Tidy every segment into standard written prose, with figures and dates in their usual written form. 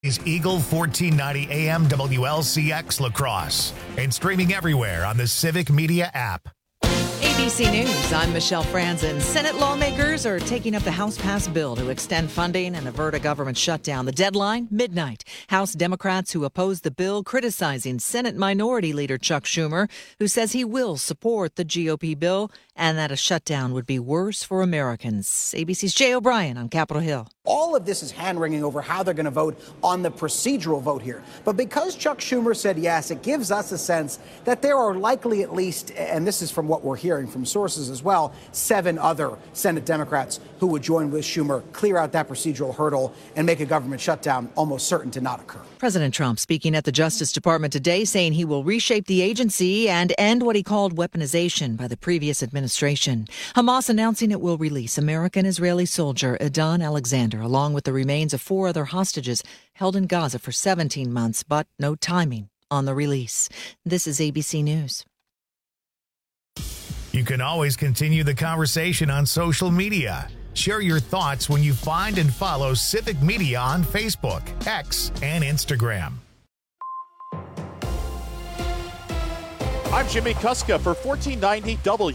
is Eagle 1490 AM WLCX Lacrosse and streaming everywhere on the Civic Media app. ABC News, I'm Michelle Franzen. Senate lawmakers are taking up the House passed bill to extend funding and avert a government shutdown. The deadline, midnight. House Democrats who oppose the bill criticizing Senate Minority Leader Chuck Schumer, who says he will support the GOP bill and that a shutdown would be worse for Americans. ABC's Jay O'Brien on Capitol Hill. All of this is hand-wringing over how they're going to vote on the procedural vote here. But because Chuck Schumer said yes, it gives us a sense that there are likely at least, and this is from what we're hearing from sources as well, 7 other Senate Democrats who would join with Schumer, clear out that procedural hurdle, and make a government shutdown almost certain to not occur. President Trump speaking at the Justice Department today, saying he will reshape the agency and end what he called weaponization by the previous administration. Hamas announcing it will release American-Israeli soldier Adnan Alexander, along with the remains of 4 other hostages held in Gaza for 17 months, but no timing on the release. This is ABC News. You can always continue the conversation on social media. Share your thoughts when you find and follow Civic Media on Facebook, X, and Instagram. I'm Jimmy Kuska for 1490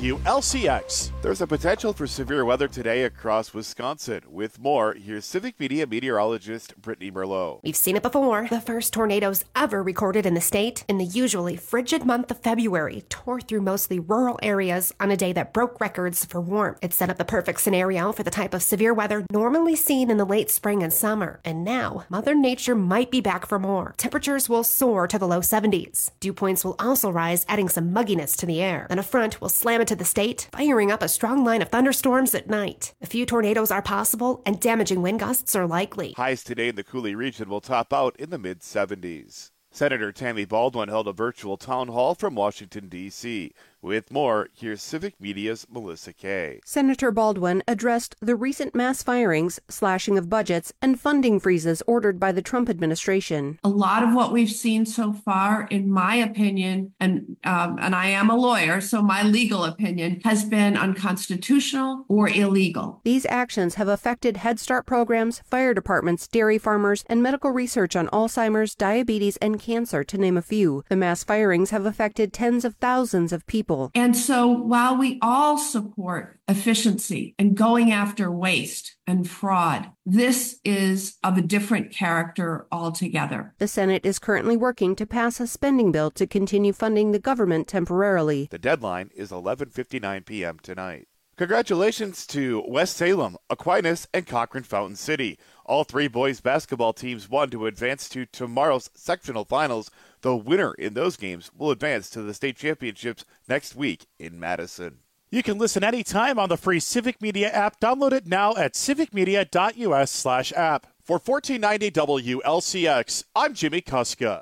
WLCX. There's a potential for severe weather today across Wisconsin. With more, here's Civic Media meteorologist Brittany Merlot. We've seen it before. The first tornadoes ever recorded in the state in the usually frigid month of February tore through mostly rural areas on a day that broke records for warmth. It set up the perfect scenario for the type of severe weather normally seen in the late spring and summer. And now, Mother Nature might be back for more. Temperatures will soar to the low 70s. Dew points will also rise, adding some mugginess to the air. Then a front will slam into the state, firing up a strong line of thunderstorms at night. A few tornadoes are possible, and damaging wind gusts are likely. Highs today in the Cooley region will top out in the mid-70s. Senator Tammy Baldwin held a virtual town hall from Washington, D.C. With more, here's Civic Media's Melissa Kay. Senator Baldwin addressed the recent mass firings, slashing of budgets, and funding freezes ordered by the Trump administration. A lot of what we've seen so far, in my opinion, and I am a lawyer, so my legal opinion, has been unconstitutional or illegal. These actions have affected Head Start programs, fire departments, dairy farmers, and medical research on Alzheimer's, diabetes, and cancer, to name a few. The mass firings have affected tens of thousands of people. And so while we all support efficiency and going after waste and fraud, this is of a different character altogether. The Senate is currently working to pass a spending bill to continue funding the government temporarily. The deadline is 11:59 p.m. tonight. Congratulations to West Salem, Aquinas, and Cochrane Fountain City. All 3 boys basketball teams won to advance to tomorrow's sectional finals. The winner in those games will advance to the state championships next week in Madison. You can listen anytime on the free Civic Media app. Download it now at civicmedia.us/app. For 1490 WLCX, I'm Jimmy Kuska.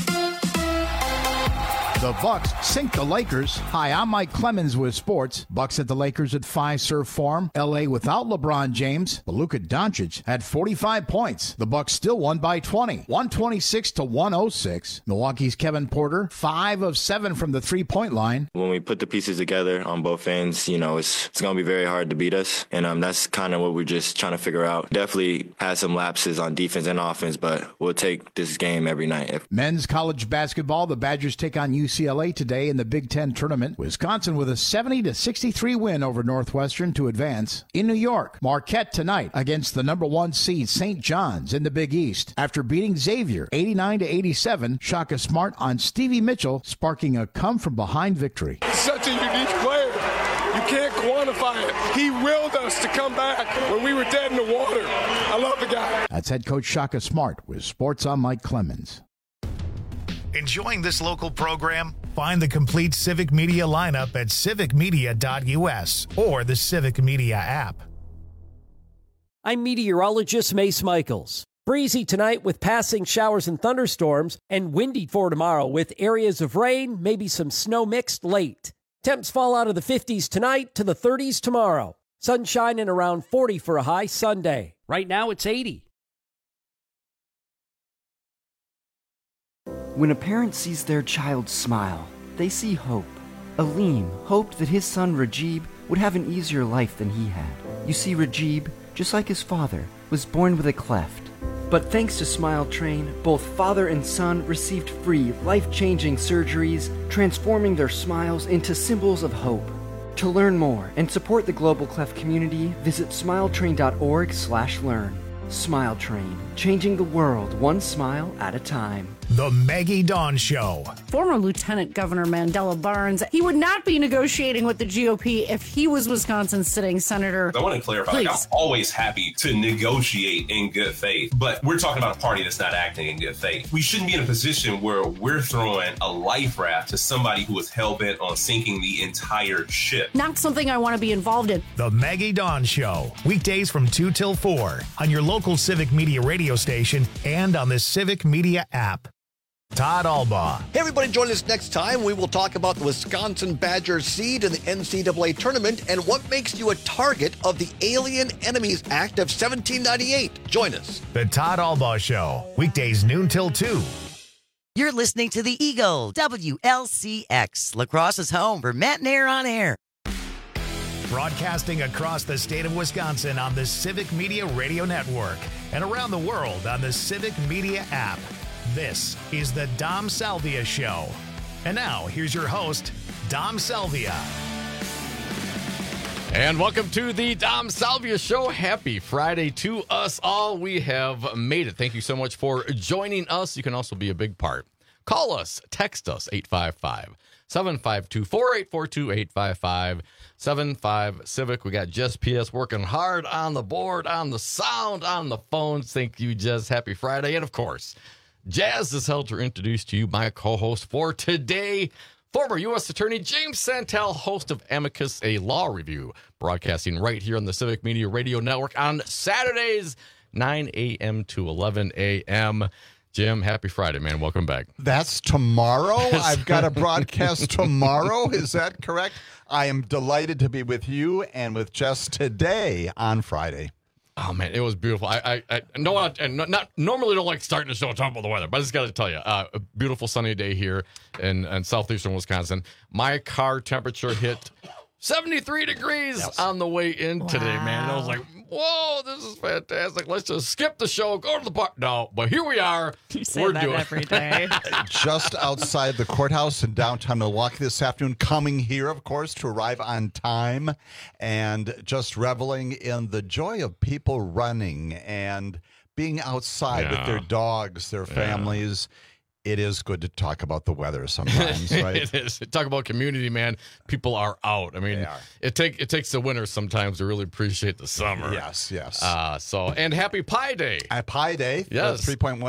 The Bucks sink the Lakers. Hi, I'm Mike Clemens with sports. Bucks at the Lakers at Fiserv Forum. L.A. without LeBron James. But Luka Doncic had 45 points. The Bucks still won by 20. 126-106. Milwaukee's Kevin Porter, 5 of 7 from the three-point line. When we put the pieces together on both ends, it's going to be very hard to beat us. And that's kind of what we're just trying to figure out. Definitely had some lapses on defense and offense, but we'll take this game every night. Men's college basketball, the Badgers take on UCLA today in the Big Ten tournament. Wisconsin with a 70-63 win over Northwestern to advance. In New York, Marquette tonight against the number 1 seed St. John's in the Big East. After beating Xavier 89-87, Shaka Smart on Stevie Mitchell, sparking a come-from-behind victory. Such a unique player. You can't quantify it. He willed us to come back when we were dead in the water. I love the guy. That's head coach Shaka Smart with Sports on Mike Clemens. Enjoying this local program? Find the complete Civic Media lineup at civicmedia.us or the Civic Media app. I'm meteorologist Mace Michaels. Breezy tonight with passing showers and thunderstorms, and windy for tomorrow with areas of rain, maybe some snow mixed late. Temps fall out of the 50s tonight to the 30s tomorrow. Sunshine and around 40 for a high Sunday. Right now it's 80. When a parent sees their child smile, they see hope. Aleem hoped that his son Rajib would have an easier life than he had. You see, Rajib, just like his father, was born with a cleft. But thanks to Smile Train, both father and son received free, life-changing surgeries, transforming their smiles into symbols of hope. To learn more and support the Global Clef community, visit smiletrain.org/learn. Smile Train, changing the world one smile at a time. The Maggie Dawn Show. Former Lieutenant Governor Mandela Barnes, he would not be negotiating with the GOP if he was Wisconsin's sitting senator. I want to clarify, I'm always happy to negotiate in good faith, but we're talking about a party that's not acting in good faith. We shouldn't be in a position where we're throwing a life raft to somebody who is hell-bent on sinking the entire ship. Not something I want to be involved in. The Maggie Dawn Show. Weekdays from 2 till 4 on your local Civic Media radio station and on the Civic Media app. Todd Albaugh. Hey, everybody, join us next time. We will talk about the Wisconsin Badgers seed in the NCAA tournament and what makes you a target of the Alien Enemies Act of 1798. Join us. The Todd Albaugh Show. Weekdays noon till 2. You're listening to the Eagle, WLCX, Lacrosse's home for Matt and Air on Air. Broadcasting across the state of Wisconsin on the Civic Media Radio Network and around the world on the Civic Media app. This is the Dom Salvia Show. And now, here's your host, Dom Salvia. And welcome to the Dom Salvia Show. Happy Friday to us all. We have made it. Thank you so much for joining us. You can also be a big part. Call us, text us, 855-752-4842, 855-75-CIVIC. We got Jess PS working hard on the board, on the sound, on the phones. Thank you, Jess. Happy Friday. And, of course, Jazz is held to introduce to you my co-host for today, former U.S. Attorney James Santel, host of Amicus, a law review, broadcasting right here on the Civic Media Radio Network on Saturdays, 9 a.m. to 11 a.m. Jim, happy Friday, man. Welcome back. That's tomorrow? I've got a broadcast tomorrow. Is that correct? I am delighted to be with you and with Jess today on Friday. Oh, man, it was beautiful. I not normally don't like starting the show talking about the weather, but I just got to tell you, a beautiful sunny day here in southeastern Wisconsin. My car temperature hit 73 degrees on the way in today, man. And I was like, whoa, this is fantastic. Let's just skip the show, go to the park. No, but here we are. You say that every day. Just outside the courthouse in downtown Milwaukee this afternoon, coming here, of course, to arrive on time and just reveling in the joy of people running and being outside with their dogs, their families. It is good to talk about the weather sometimes, right? It is. Talk about community, man. People are out. I mean, it takes the winter sometimes to really appreciate the summer. Yes. And happy Pi Day. Pi Day. Yes.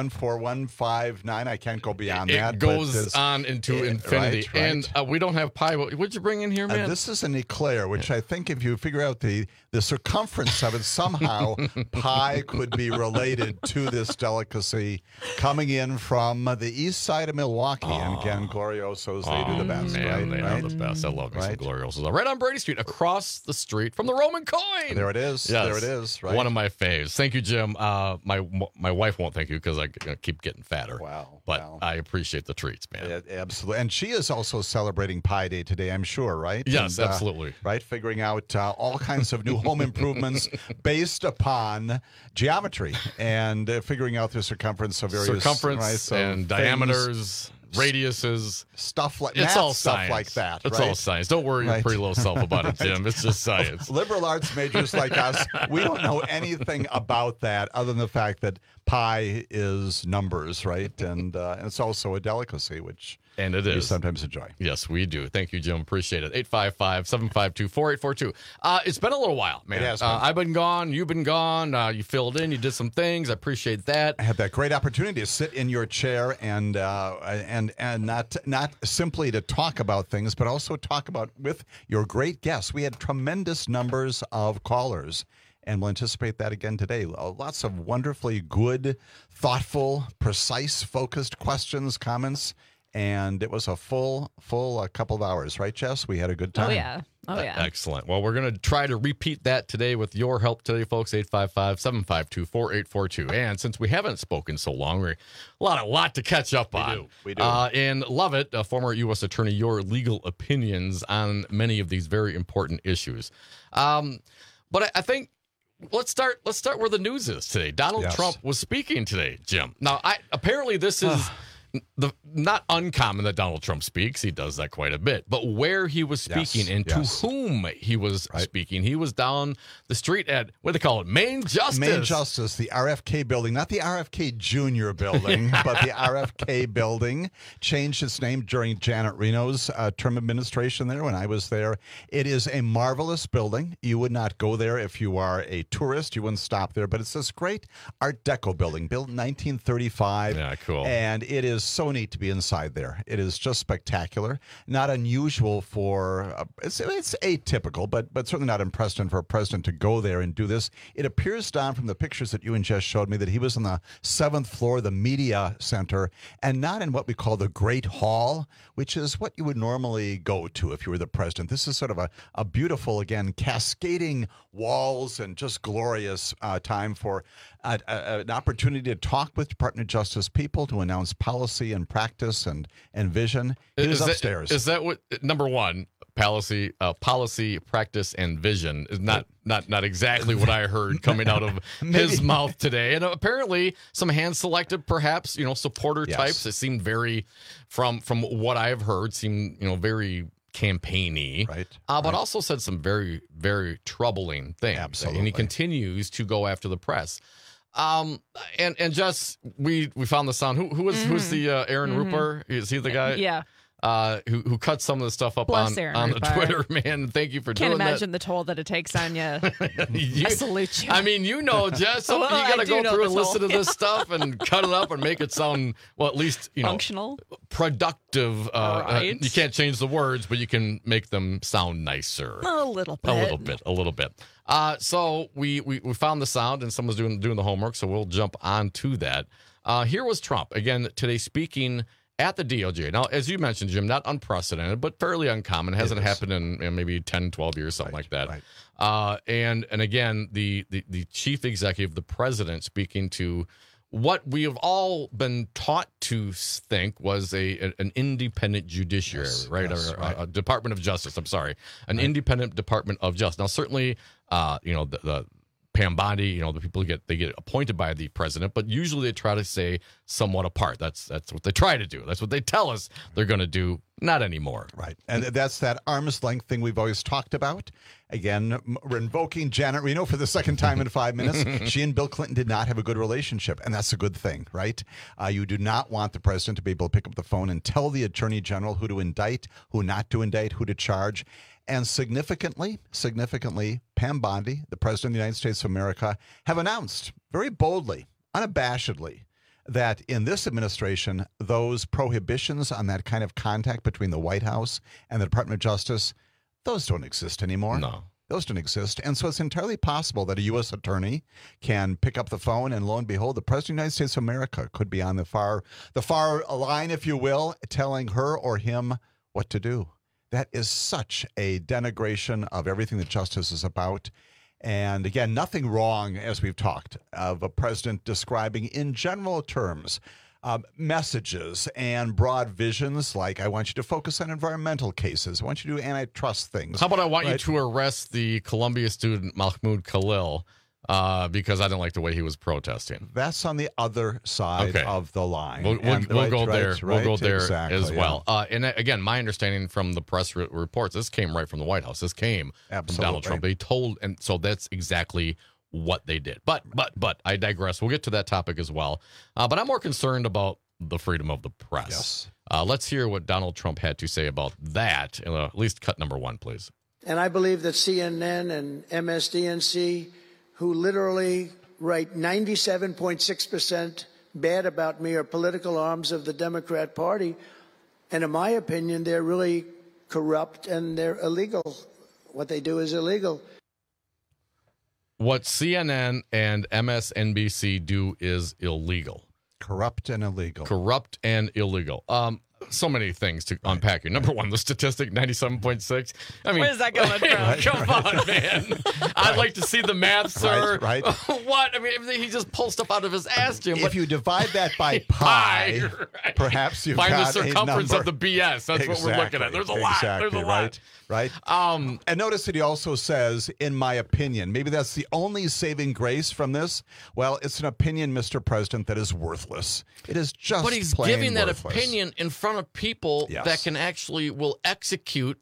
3.14159. I can't go beyond that. It goes on into infinity. Right. And we don't have pi. What'd you bring in here, man? This is an eclair, which I think if you figure out the circumference of it, somehow pi could be related to this delicacy coming in from the east side of Milwaukee. And again, Gloriosos, they do the best, right? They are the best. I love me some Gloriosos. Right on Brady Street, across the street from the Roman Coin. There it is. Yes. There it is. Right. One of my faves. Thank you, Jim. My wife won't thank you because I keep getting fatter. Wow. But I appreciate the treats, man. Yeah, absolutely. And she is also celebrating Pi Day today, I'm sure, right? Yes, absolutely. Right? Figuring out all kinds of new home improvements based upon geometry and figuring out the circumference of various and diameters, radiuses, stuff like it's all stuff science. Like that. It's all science. Don't worry your pretty little self about it, Jim. It's just science. Liberal arts majors like us, we don't know anything about that other than the fact that pi is numbers, right? And it's also a delicacy, which and it is. We sometimes enjoy. Yes, we do. Thank you, Jim. Appreciate it. 855-752-4842. It's been a little while, man. It has been. I've been gone. You've been gone. You filled in. You did some things. I appreciate that. I had that great opportunity to sit in your chair and not simply to talk about things, but also talk about with your great guests. We had tremendous numbers of callers. And we'll anticipate that again today. Lots of wonderfully good, thoughtful, precise, focused questions, comments. And it was a full couple of hours, right, Jess? We had a good time. Oh, yeah. Excellent. Well, we're going to try to repeat that today with your help today, folks. 855-752-4842. And since we haven't spoken so long, we're a lot to catch up on. We do. And Lovett, a former U.S. attorney, your legal opinions on many of these very important issues. But I think let's start where the news is today. Donald Trump was speaking today, Jim. Now, apparently this is not uncommon that Donald Trump speaks. He does that quite a bit. But where he was speaking and to whom he was speaking, he was down the street at, what do they call it, Main Justice. Main Justice, the RFK building, not the RFK Jr. building, but the RFK building. Changed its name during Janet Reno's term administration there when I was there. It is a marvelous building. You would not go there if you are a tourist. You wouldn't stop there. But it's this great Art Deco building built in 1935. Yeah, cool. And it is so neat to be inside there. It is just spectacular. Not unusual for, it's atypical, but certainly not unprecedented for a president to go there and do this. It appears, Don, from the pictures that you and Jess showed me, that he was on the 7th floor of the media center and not in what we call the Great Hall, which is what you would normally go to if you were the president. This is sort of a beautiful, again, cascading walls and just glorious time for an opportunity to talk with Department of Justice people, to announce policy and practice and vision. It is upstairs. Is that what, number one, policy, practice, and vision is not exactly what I heard coming out of his mouth today. And apparently some hand-selected, perhaps, supporter types that seemed very, from what I've heard, seem, very campaigny, but also said some very, very troubling things. Absolutely. And he continues to go after the press. And just we found the sound. Who's the Aaron Rupert? Is he the guy? Yeah. Who cut some of the stuff up on the Twitter, man. Thank you for doing that. Can't imagine the toll that it takes on you. I salute you. I mean, Jess, you got to go through and listen to this stuff and cut it up and make it sound, well, at least, functional, productive. Right. You can't change the words, but you can make them sound nicer. A little bit. So we found the sound, and someone's doing the homework, so we'll jump on to that. Here was Trump, again, today speaking at the DOJ. Now, as you mentioned, Jim, not unprecedented, but fairly uncommon. It hasn't happened in maybe 10, 12 years, something like that. Right. And again, the chief executive, the president, speaking to what we have all been taught to think was an independent judiciary, a Department of Justice. I'm sorry, an independent Department of Justice. Now, certainly, the Pam Bondi, the people they get appointed by the president, but usually they try to stay somewhat apart. That's what they try to do. That's what they tell us they're going to do. Not anymore. Right. And that's that arm's length thing we've always talked about. Again, we're invoking Janet Reno for the second time in 5 minutes. She and Bill Clinton did not have a good relationship, and that's a good thing, right? You do not want the president to be able to pick up the phone and tell the attorney general who to indict, who not to indict, who to charge. And significantly, Pam Bondi, the President of the United States of America, have announced very boldly, unabashedly, that in this administration, those prohibitions on that kind of contact between the White House and the Department of Justice, those don't exist anymore. No. Those don't exist. And so it's entirely possible that a U.S. attorney can pick up the phone and, lo and behold, the President of the United States of America could be on the far line, if you will, telling her or him what to do. That is such a denigration of everything that justice is about. And again, nothing wrong, as we've talked, of a president describing in general terms messages and broad visions like, I want you to focus on environmental cases. I want you to do antitrust things. How about I want you to arrest the Columbia student Mahmoud Khalil because I didn't like the way he was protesting. That's on the other side of the line. We'll go there. We'll go there exactly, as well. And again, my understanding from the press reports, this came right from the White House. This came from Donald Trump. They told, and so that's exactly what they did. But I digress. We'll get to that topic as well. But I'm more concerned about the freedom of the press. Yes. Let's hear what Donald Trump had to say about that. At least cut number one, please. And I believe that CNN and MSDNC, who literally write 97.6% bad about me, are political arms of the Democrat Party. And in my opinion, they're really corrupt and they're illegal. What they do is illegal. What CNN and MSNBC do is illegal. Corrupt and illegal. so many things to unpack here. Number one, the statistic, 97.6. I mean, where's that coming from? Come on, man. I'd like to see the math, sir. Right. What? I mean, he just pulls stuff out of his ass, Jim. If you divide that by pi, perhaps you've find got the circumference a of the BS. That's what we're looking at. There's a lot. There's a lot. Right. And notice that he also says, in my opinion, maybe that's the only saving grace from this. Well, it's an opinion, Mr. President, that is worthless. It is just But he's plain giving that worthless. opinion in front of people that can actually will execute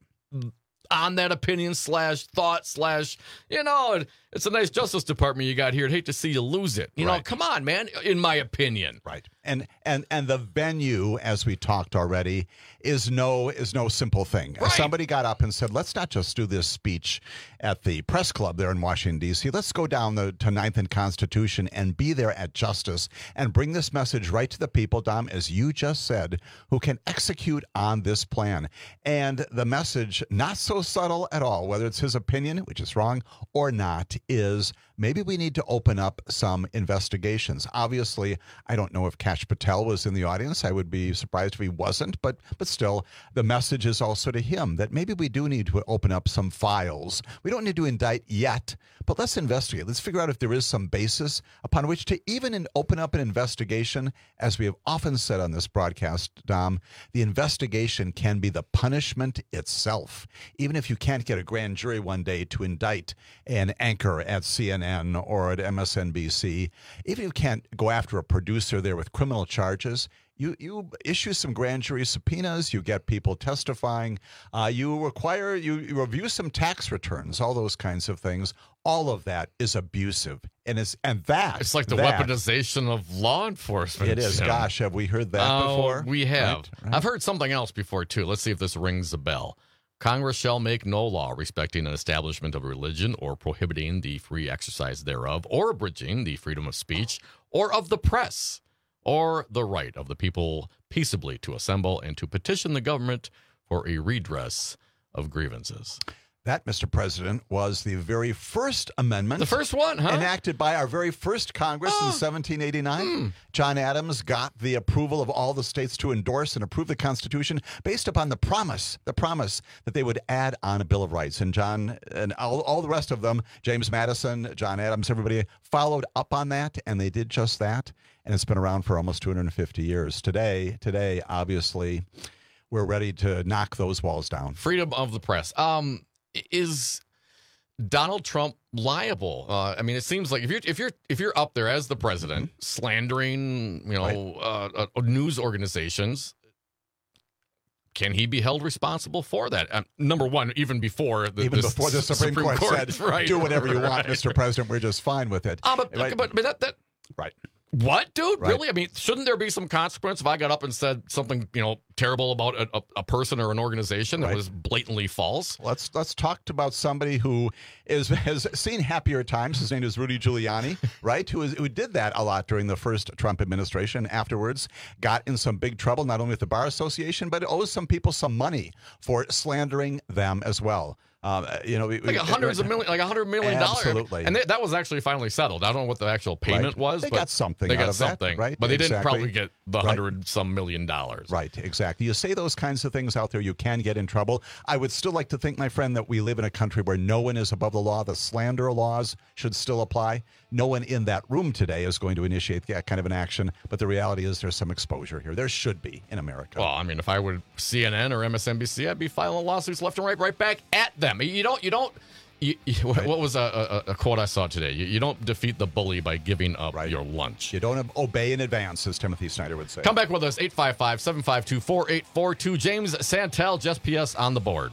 on that opinion / thought / it's a nice Justice Department you got here. I'd hate to see you lose it. You know, come on, man, in my opinion. Right. And the venue, as we talked already, is no simple thing. Right. Somebody got up and said, let's not just do this speech at the press club there in Washington, D.C. Let's go down to 9th and Constitution and be there at Justice and bring this message right to the people, Dom, as you just said, who can execute on this plan. And the message, not so subtle at all, whether it's his opinion, which is wrong, or not, is maybe we need to open up some investigations. Obviously, I don't know if Kash Patel was in the audience. I would be surprised if he wasn't, but still, the message is also to him that maybe we do need to open up some files. We don't need to indict yet, but let's investigate. Let's figure out if there is some basis upon which to even open up an investigation. As we have often said on this broadcast, Dom, the investigation can be the punishment itself. Even if you can't get a grand jury one day to indict an anchor at CNN or at MSNBC, even if you can't go after a producer there with criminal charges, you issue some grand jury subpoenas, you get people testifying, you review some tax returns, all those kinds of things. All of that is abusive. It's like the weaponization of law enforcement. It is. Gosh, have we heard that before? We have. Right. I've heard something else before, too. Let's see if this rings a bell. Congress shall make no law respecting an establishment of religion or prohibiting the free exercise thereof or abridging the freedom of speech or of the press or the right of the people peaceably to assemble and to petition the government for a redress of grievances. That, Mr. President, was the very first amendment. The first one, huh? Enacted by our very first Congress in 1789. John Adams got the approval of all the states to endorse and approve the Constitution based upon the promise that they would add on a Bill of Rights. And John and all the rest of them, James Madison, John Adams, everybody followed up on that, and they did just that. And it's been around for almost 250 years. Today, obviously, we're ready to knock those walls down. Freedom of the press. Is Donald Trump liable? I mean, it seems like if you're up there as the president slandering, news organizations, can he be held responsible for that? Number one, even before the Supreme Court said, do whatever you want, Mr. President, we're just fine with it. But that right. What, dude? Right. Really? I mean, shouldn't there be some consequence if I got up and said something, terrible about a person or an organization that was blatantly false? Let's talk about somebody who has seen happier times. His name is Rudy Giuliani, right? Who did that a lot during the first Trump administration. Afterwards, got in some big trouble, not only with the Bar Association, but owes some people some money for slandering them as well. $100 million. Absolutely. And that was actually finally settled. I don't know what the actual payment was. They got something out of that, right? But they didn't probably get the $100-some million. Right, exactly. You say those kinds of things out there, you can get in trouble. I would still like to think, my friend, that we live in a country where no one is above the law. The slander laws should still apply. No one in that room today is going to initiate that kind of an action, but the reality is there's some exposure here. There should be in America. Well, I mean, if I were CNN or MSNBC, I'd be filing lawsuits left and right back at them. What was a quote I saw today? You don't defeat the bully by giving up your lunch. You don't obey in advance, as Timothy Snyder would say. Come back with us, 855-752-4842. James Santel, Just PS on the board.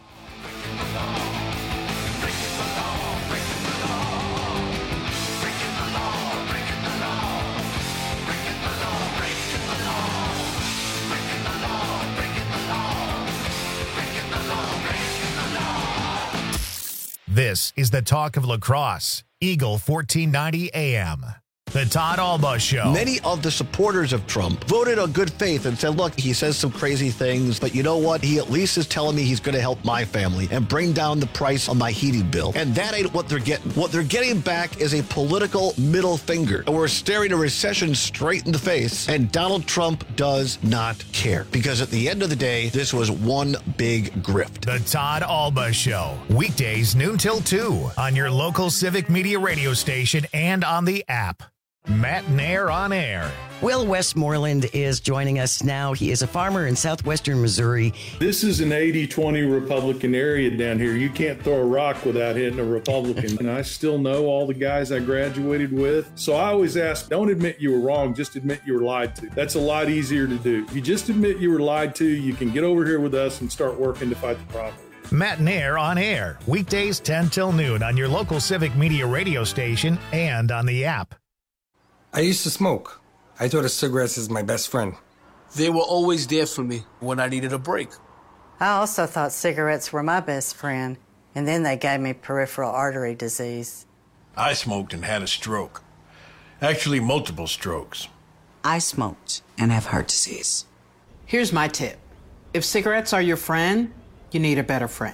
This is the talk of La Crosse, Eagle 1490 AM. The Todd Alba Show. Many of the supporters of Trump voted on good faith and said, look, he says some crazy things, but you know what? He at least is telling me he's going to help my family and bring down the price on my heating bill. And that ain't what they're getting. What they're getting back is a political middle finger. And we're staring a recession straight in the face. And Donald Trump does not care. Because at the end of the day, this was one big grift. The Todd Alba Show. Weekdays noon till 2 on your local Civic Media radio station and on the app. Matt Nair on air. Will Westmoreland is joining us now. He is a farmer in southwestern Missouri. This is an 80-20 Republican area down here. You can't throw a rock without hitting a Republican. And I still know all the guys I graduated with. So I always ask, don't admit you were wrong, just admit you were lied to. That's a lot easier to do. If you just admit you were lied to, you can get over here with us and start working to fight the problem. Matt Nair on air. Weekdays 10 till noon on your local Civic Media radio station and on the app. I used to smoke. I thought of cigarettes as my best friend. They were always there for me when I needed a break. I also thought cigarettes were my best friend, and then they gave me peripheral artery disease. I smoked and had a stroke. Actually, multiple strokes. I smoked and have heart disease. Here's my tip. If cigarettes are your friend, you need a better friend.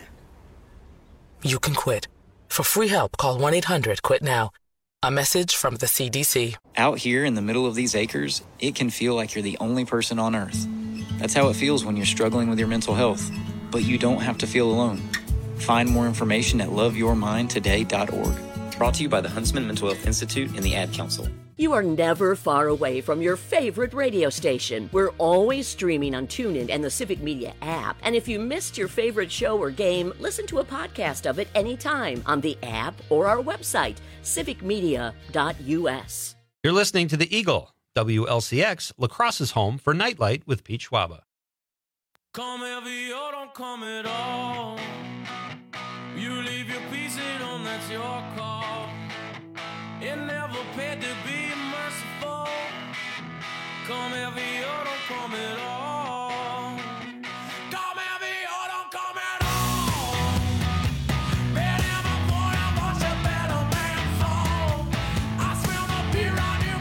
You can quit. For free help, call 1-800-QUIT-NOW. A message from the CDC. Out here in the middle of these acres, it can feel like you're the only person on Earth. That's how it feels when you're struggling with your mental health. But you don't have to feel alone. Find more information at loveyourmindtoday.org. Brought to you by the Huntsman Mental Health Institute and the Ad Council. You are never far away from your favorite radio station. We're always streaming on TuneIn and the Civic Media app. And if you missed your favorite show or game, listen to a podcast of it anytime on the app or our website, civicmedia.us. You're listening to The Eagle, WLCX, La Crosse's home for Nightlight with Pete Schwaba. Come heavy or don't come at all. You leave your piece at home, that's your call. It never paid to be merciful. Come heavy or don't come at all. Come heavy or don't come at all. Been here before, I watch a better man fall. I smell the beer on you,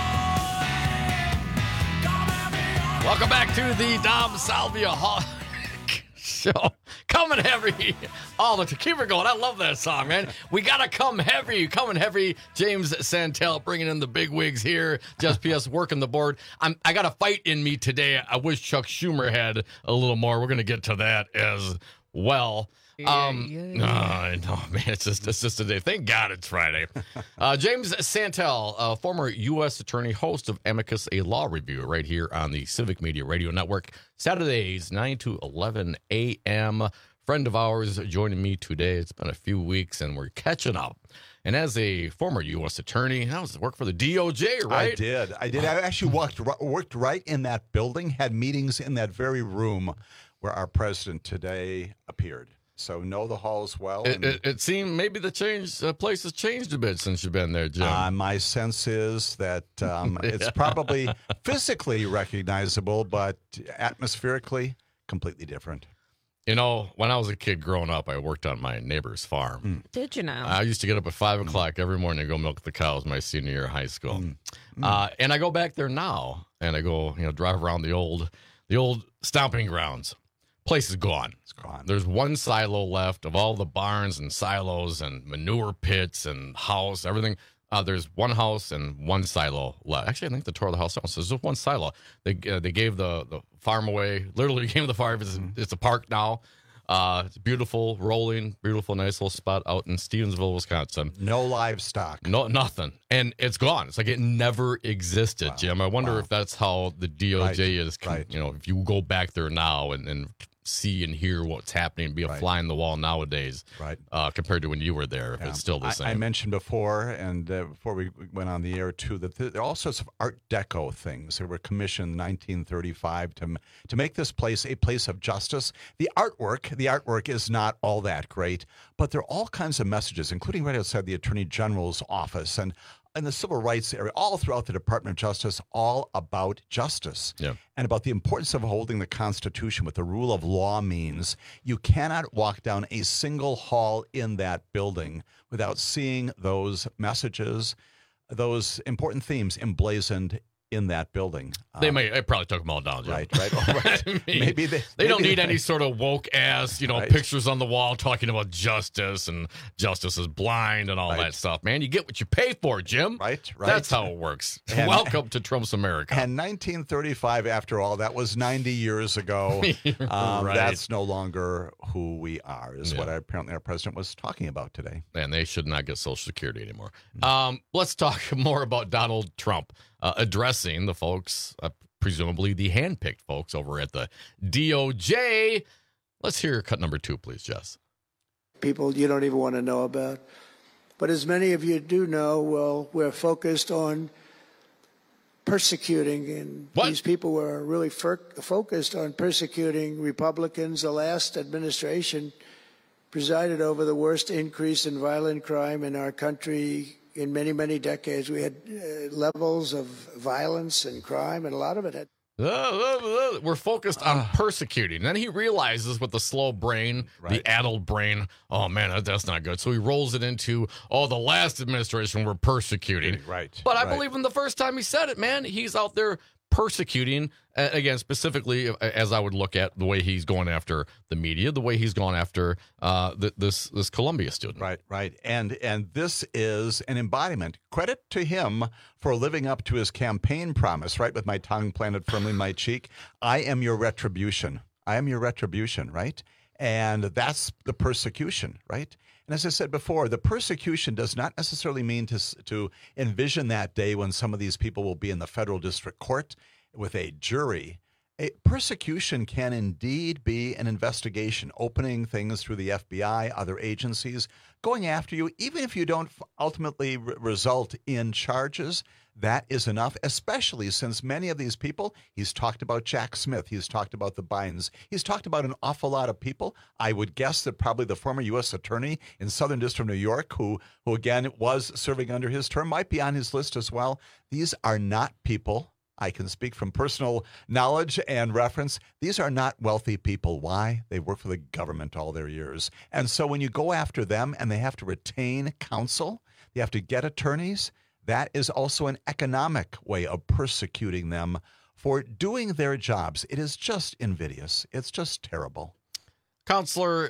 boy. Come heavy or don't. Welcome back to the Dom Salvia Show. Coming heavy. Oh, keep it going. I love that song, man. We got to come heavy. Coming heavy. James Santel bringing in the big wigs here. Just PS working the board. I got a fight in me today. I wish Chuck Schumer had a little more. We're going to get to that as well. No, man, it's just a day. Thank God it's Friday. James Santel, former U.S. attorney, host of Amicus, a law review right here on the Civic Media Radio Network. Saturdays, 9 to 11 a.m. Friend of ours joining me today. It's been a few weeks, and we're catching up. And as a former U.S. attorney, how does it work for the DOJ, right? I did. I actually worked right in that building, had meetings in that very room where our president today appeared. So know the halls well. It seemed maybe the place has changed a bit since you've been there, Jim. My sense is that it's probably physically recognizable, but atmospherically completely different. You know, when I was a kid growing up, I worked on my neighbor's farm. Did you know? I used to get up at 5 o'clock every morning to go milk the cows my senior year of high school. And I go back there now, and I go, drive around the old stomping grounds. Place is gone. It's gone. There's one silo left of all the barns and silos and manure pits and house, everything. There's one house and one silo left. Actually, I think they tore the house down. So there's just one silo. They gave the farm away. Literally gave the farm. It's a park now. It's beautiful, rolling, beautiful, nice little spot out in Stevensville, Wisconsin. No livestock. No, nothing. And it's gone. It's like it never existed, wow. Jim. I wonder if that's how the DOJ is. Right. If you go back there now and see and hear what's happening, be a fly on the wall nowadays, right? Compared to when you were there, if it's still the same. I mentioned before, and before we went on the air too, that there are all sorts of Art Deco things that were commissioned in 1935 to make this place a place of justice. The artwork is not all that great, but there are all kinds of messages, including right outside the Attorney General's office and in the civil rights area, all throughout the Department of Justice, all about justice and about the importance of holding the Constitution, what the rule of law means. You cannot walk down a single hall in that building without seeing those messages. those important themes emblazoned in that building. It probably took them all down, Jim. Right. Oh, right. I mean, maybe they don't need any sort of woke ass, pictures on the wall talking about justice and justice is blind and all that stuff, man. You get what you pay for, Jim. Right. That's how it works. Welcome to Trump's America. And 1935, after all, that was 90 years ago. Right. That's no longer who we are, is what apparently our president was talking about today. And they should not get Social Security anymore. Let's talk more about Donald Trump addressing the folks, presumably the handpicked folks over at the DOJ. Let's hear cut number 2, please, Jess. People you don't even want to know about. But as many of you do know, well, we're focused on persecuting, and these people were really focused on persecuting Republicans. The last administration presided over the worst increase in violent crime in our country in many, many decades. We had levels of violence and crime, and a lot of it had. We're focused on persecuting. Then he realizes with the slow brain, the addled brain, oh, man, that's not good. So he rolls it into, the last administration were persecuting. Right. But I believe him the first time he said it, man. He's out there persecuting, again, specifically as I would look at the way he's going after the media, the way he's gone after this Columbia student. Right. And this is an embodiment. Credit to him for living up to his campaign promise, right? With my tongue planted firmly in my cheek. I am your retribution. I am your retribution, right? And that's the persecution, right? And as I said before, the persecution does not necessarily mean to envision that day when some of these people will be in the federal district court with a jury. Persecution can indeed be an investigation, opening things through the FBI, other agencies, going after you, even if you don't ultimately result in charges. That is enough, especially since many of these people, he's talked about Jack Smith, he's talked about the Bidens, he's talked about an awful lot of people. I would guess that probably the former U.S. attorney in Southern District of New York, who again was serving under his term, might be on his list as well. These are not people, I can speak from personal knowledge and reference, these are not wealthy people. Why? They work for the government all their years. And so when you go after them and they have to retain counsel, they have to get attorneys, that is also an economic way of persecuting them for doing their jobs. It is just invidious. It's just terrible. Counselor,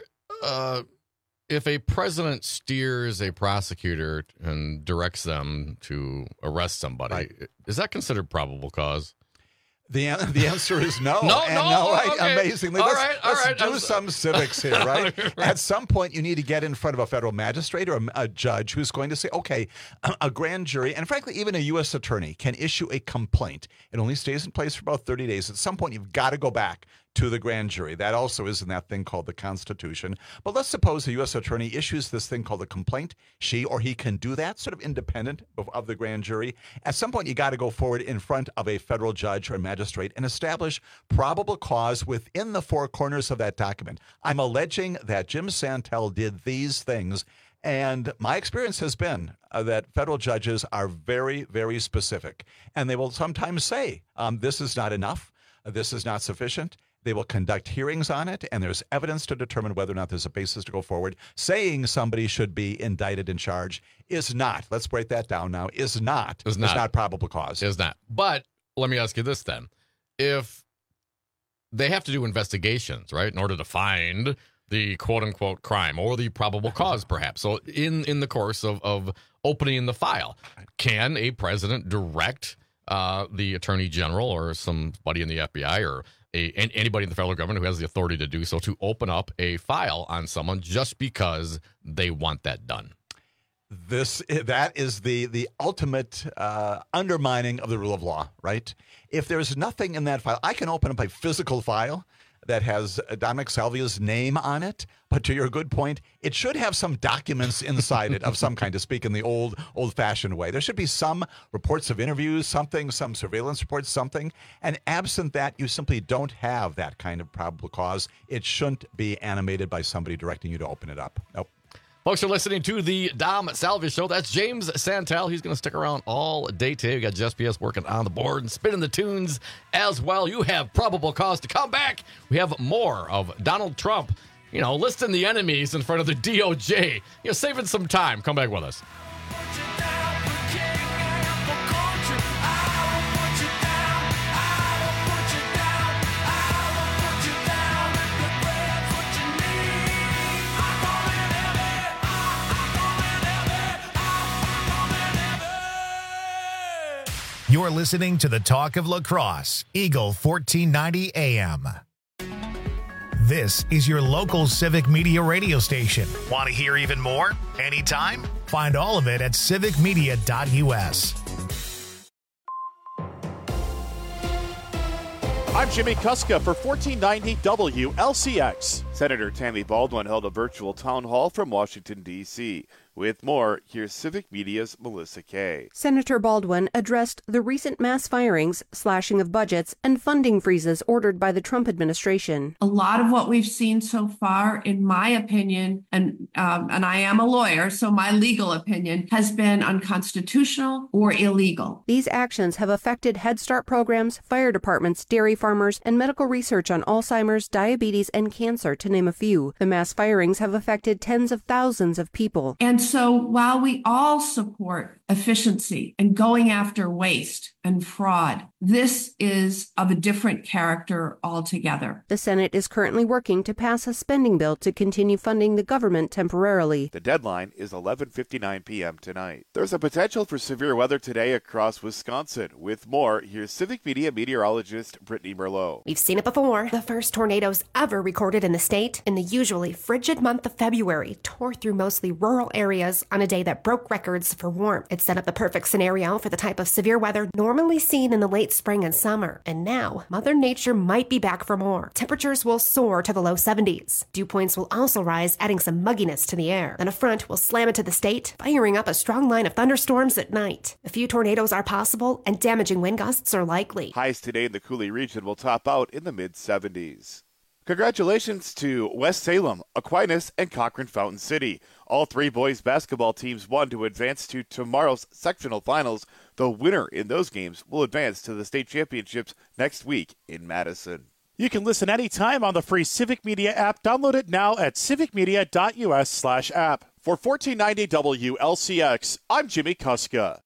if a president steers a prosecutor and directs them to arrest somebody, is that considered probable cause? The answer is no. Okay. Amazingly. Let's do some civics here, right? At some point, you need to get in front of a federal magistrate or a judge who's going to say, okay, a grand jury, and frankly, even a U.S. attorney can issue a complaint. It only stays in place for about 30 days. At some point, you've got to go back to the grand jury. That also is in that thing called the Constitution. But let's suppose a U.S. attorney issues this thing called a complaint. She or he can do that, sort of independent of the grand jury. At some point, you got to go forward in front of a federal judge or magistrate and establish probable cause within the four corners of that document. I'm alleging that Jim Santel did these things. And my experience has been that federal judges are very, very specific. And they will sometimes say, this is not enough. This is not sufficient. They will conduct hearings on it, and there's evidence to determine whether or not there's a basis to go forward. Saying somebody should be indicted and charged is not, let's break that down now, is not probable cause. Is not. But let me ask you this then. If they have to do investigations, right, in order to find the quote-unquote crime or the probable cause, perhaps. So in the course of opening the file, can a president direct the attorney general or somebody in the FBI or anybody in the federal government who has the authority to do so to open up a file on someone just because they want that done? That is the ultimate undermining of the rule of law, right? If there's nothing in that file, I can open up a physical file that has Dominic Salvia's name on it, but to your good point, it should have some documents inside it of some kind, to speak in the old-fashioned way. There should be some reports of interviews, some surveillance reports, something, and absent that, you simply don't have that kind of probable cause. It shouldn't be animated by somebody directing you to open it up. Nope. Folks are listening to the Dom Salvia Show. That's James Santel. He's going to stick around all day today. We got Jess PS working on the board and spinning the tunes as well. You have probable cause to come back. We have more of Donald Trump, listing the enemies in front of the DOJ. Saving some time. Come back with us. You're listening to the Talk of La Crosse, Eagle 1490 AM. This is your local civic media radio station. Want to hear even more? Anytime? Find all of it at civicmedia.us. I'm Jimmy Kuska for 1490 WLCX. Senator Tammy Baldwin held a virtual town hall from Washington, D.C. With more, here's Civic Media's Melissa Kay. Senator Baldwin addressed the recent mass firings, slashing of budgets, and funding freezes ordered by the Trump administration. A lot of what we've seen so far, in my opinion, and I am a lawyer, so my legal opinion, has been unconstitutional or illegal. These actions have affected Head Start programs, fire departments, dairy farmers, and medical research on Alzheimer's, diabetes, and cancer, to name a few. The mass firings have affected tens of thousands of people. And so while we all support efficiency and going after waste and fraud, this is of a different character altogether. The Senate is currently working to pass a spending bill to continue funding the government temporarily. The deadline is 11:59 p.m. tonight. There's a potential for severe weather today across Wisconsin. With more, here's Civic Media meteorologist Brittany Merlot. We've seen it before. The first tornadoes ever recorded in the state in the usually frigid month of February tore through mostly rural areas on a day that broke records for warmth. It set up the perfect scenario for the type of severe weather normally seen in the late spring and summer. And now, Mother Nature might be back for more. Temperatures will soar to the low 70s. Dew points will also rise, adding some mugginess to the air. Then a front will slam into the state, firing up a strong line of thunderstorms at night. A few tornadoes are possible, and damaging wind gusts are likely. Highs today in the Coulee region will top out in the mid-70s. Congratulations to West Salem, Aquinas, and Cochran Fountain City. All three boys basketball teams won to advance to tomorrow's sectional finals. The winner in those games will advance to the state championships next week in Madison. You can listen anytime on the free Civic Media app. Download it now at civicmedia.us/app. For 1490 WLCX, I'm Jimmy Kuska.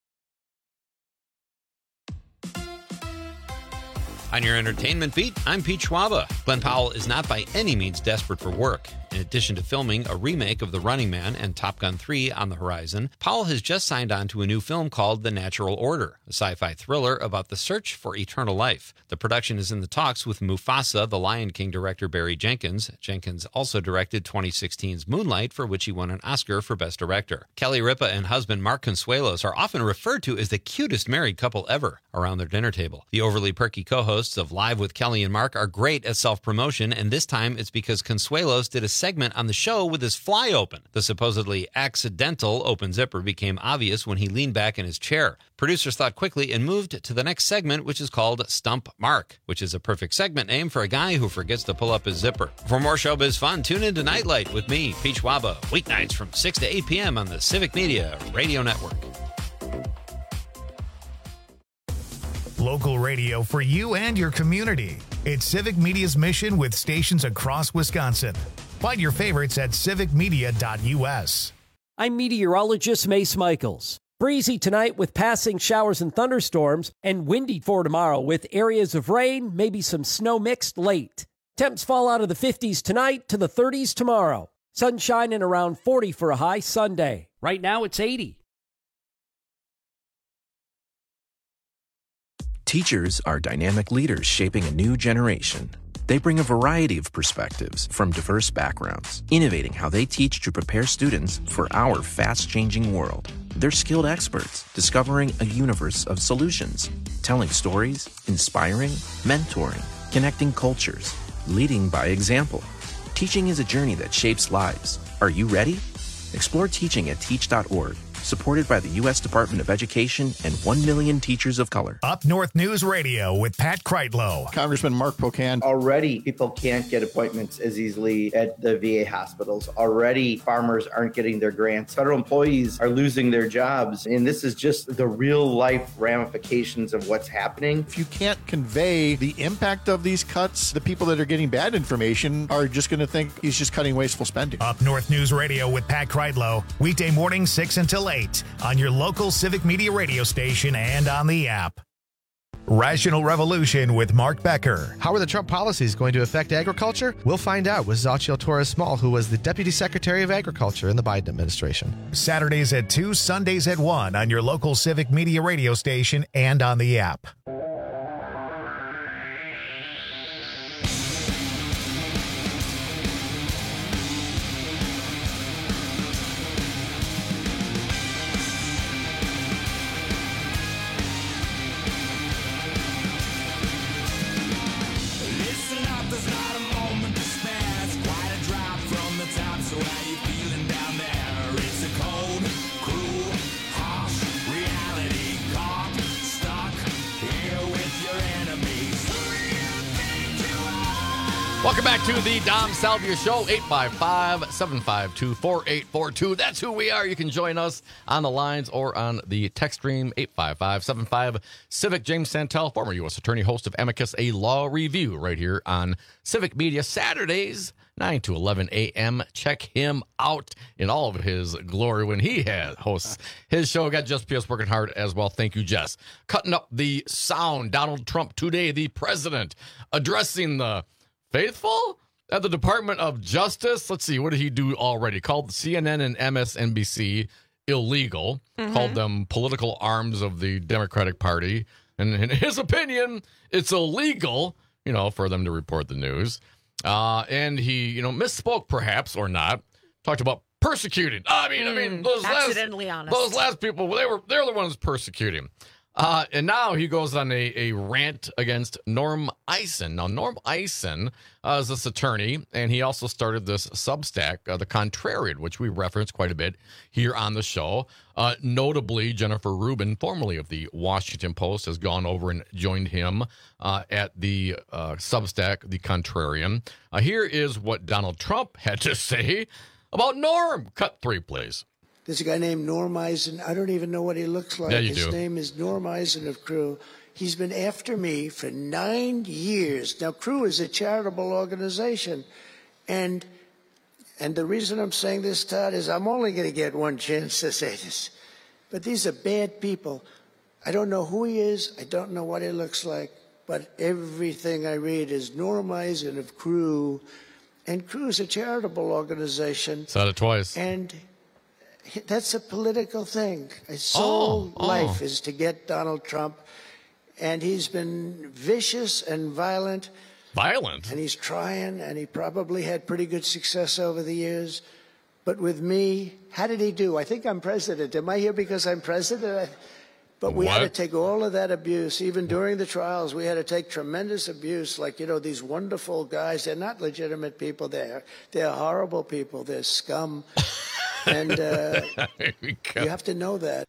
On your entertainment beat, I'm Pete Schwaba. Glenn Powell is not by any means desperate for work. In addition to filming a remake of The Running Man and Top Gun 3 on the horizon, Powell has just signed on to a new film called The Natural Order, a sci-fi thriller about the search for eternal life. The production is in the talks with Mufasa, the Lion King director Barry Jenkins. Jenkins also directed 2016's Moonlight, for which he won an Oscar for Best Director. Kelly Ripa and husband Mark Consuelos are often referred to as the cutest married couple ever around their dinner table. The overly perky co-hosts of Live with Kelly and Mark are great at self-promotion, and this time it's because Consuelos did a segment on the show with his fly open. The supposedly accidental open zipper became obvious when he leaned back in his chair. Producers thought quickly and moved to the next segment, which is called Stump Mark, which is a perfect segment name for a guy who forgets to pull up his zipper. For more showbiz fun, tune in to Nightlight with me, Pete Schwaba, weeknights from 6 to 8 p.m. on the Civic Media Radio Network. Local radio for you and your community. It's Civic Media's mission with stations across Wisconsin. Find your favorites at civicmedia.us. I'm meteorologist Mace Michaels. Breezy tonight with passing showers and thunderstorms, and windy for tomorrow with areas of rain, maybe some snow mixed late. Temps fall out of the 50s tonight to the 30s tomorrow. Sunshine and around 40 for a high Sunday. Right now it's 80. Teachers are dynamic leaders shaping a new generation. They bring a variety of perspectives from diverse backgrounds, innovating how they teach to prepare students for our fast-changing world. They're skilled experts, discovering a universe of solutions, telling stories, inspiring, mentoring, connecting cultures, leading by example. Teaching is a journey that shapes lives. Are you ready? Explore teaching at teach.org. Supported by the U.S. Department of Education and 1 million teachers of color. Up North News Radio with Pat Kreitlow. Congressman Mark Pocan. Already, people can't get appointments as easily at the VA hospitals. Already, farmers aren't getting their grants. Federal employees are losing their jobs. And this is just the real-life ramifications of what's happening. If you can't convey the impact of these cuts, the people that are getting bad information are just going to think he's just cutting wasteful spending. Up North News Radio with Pat Kreitlow. Weekday morning 6 until 8 on your local Civic Media radio station and on the app. Rational Revolution with Mark Becker. How are the Trump policies going to affect agriculture? We'll find out with Xochitl Torres-Small, who was the Deputy Secretary of Agriculture in the Biden administration. Saturdays at 2, Sundays at 1 on your local Civic Media radio station and on the app. Welcome back to the Dom Salvia Show, 855-752-4842. That's who we are. You can join us on the lines or on the text stream, 855-75-CIVIC. James Santel, former U.S. Attorney, host of Amicus, a law review right here on Civic Media, Saturdays, 9 to 11 a.m. Check him out in all of his glory when he hosts his show. Got Jess P.S. working hard as well. Thank you, Jess. Cutting up the sound, Donald Trump today, the president, addressing the faithful at the Department of Justice. Let's see, what did he do already? Called CNN and MSNBC illegal, called them political arms of the Democratic Party. And in his opinion, it's illegal, for them to report the news. And he, misspoke perhaps or not, talked about persecuted. I mean, those last people, they're the ones persecuting. And now he goes on a rant against Norm Eisen. Now, Norm Eisen is this attorney, and he also started this Substack, The Contrarian, which we reference quite a bit here on the show. Notably, Jennifer Rubin, formerly of the Washington Post, has gone over and joined him at the Substack, The Contrarian. Here is what Donald Trump had to say about Norm. Cut 3, please. There's a guy named Norm Eisen. I don't even know what he looks like. Yeah, His name is Norm Eisen of Crew. He's been after me for 9 years. Now, Crew is a charitable organization. And the reason I'm saying this, Todd, is I'm only going to get one chance to say this. But these are bad people. I don't know who he is. I don't know what he looks like. But everything I read is Norm Eisen of Crew. And Crew is a charitable organization. Said it twice. And that's a political thing. His sole life is to get Donald Trump, and he's been vicious and violent. Violent? And he's trying, and he probably had pretty good success over the years. But with me, how did he do? I think I'm president. Am I here because I'm president? But we had to take all of that abuse. Even during the trials, we had to take tremendous abuse. Like, these wonderful guys, they're not legitimate people. They're horrible people. They're scum. And you have to know that.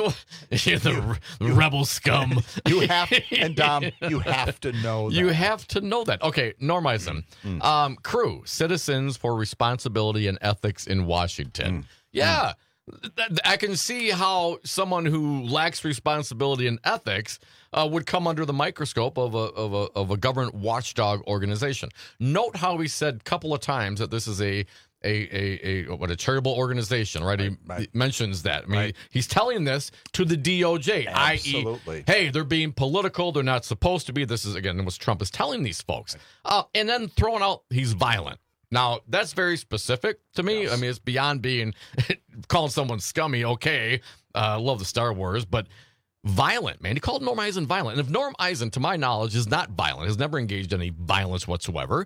The rebel scum. You have, and Dom, you have to know that. You have to know that. Okay, Norm Eisen. Crew, Citizens for Responsibility and Ethics in Washington. Yeah, I can see how someone who lacks responsibility and ethics would come under the microscope of a government watchdog organization. Note how he said a couple of times that this is a charitable organization, right? He mentions that. I mean, he's telling this to the DOJ, i.e., hey, they're being political. They're not supposed to be. This is, again, what Trump is telling these folks. And then throwing out he's violent. Now, that's very specific to me. Yes. I mean, it's beyond being calling someone scummy. Okay, love the Star Wars, but violent, man. He called Norm Eisen violent. And if Norm Eisen, to my knowledge, is not violent, has never engaged in any violence whatsoever,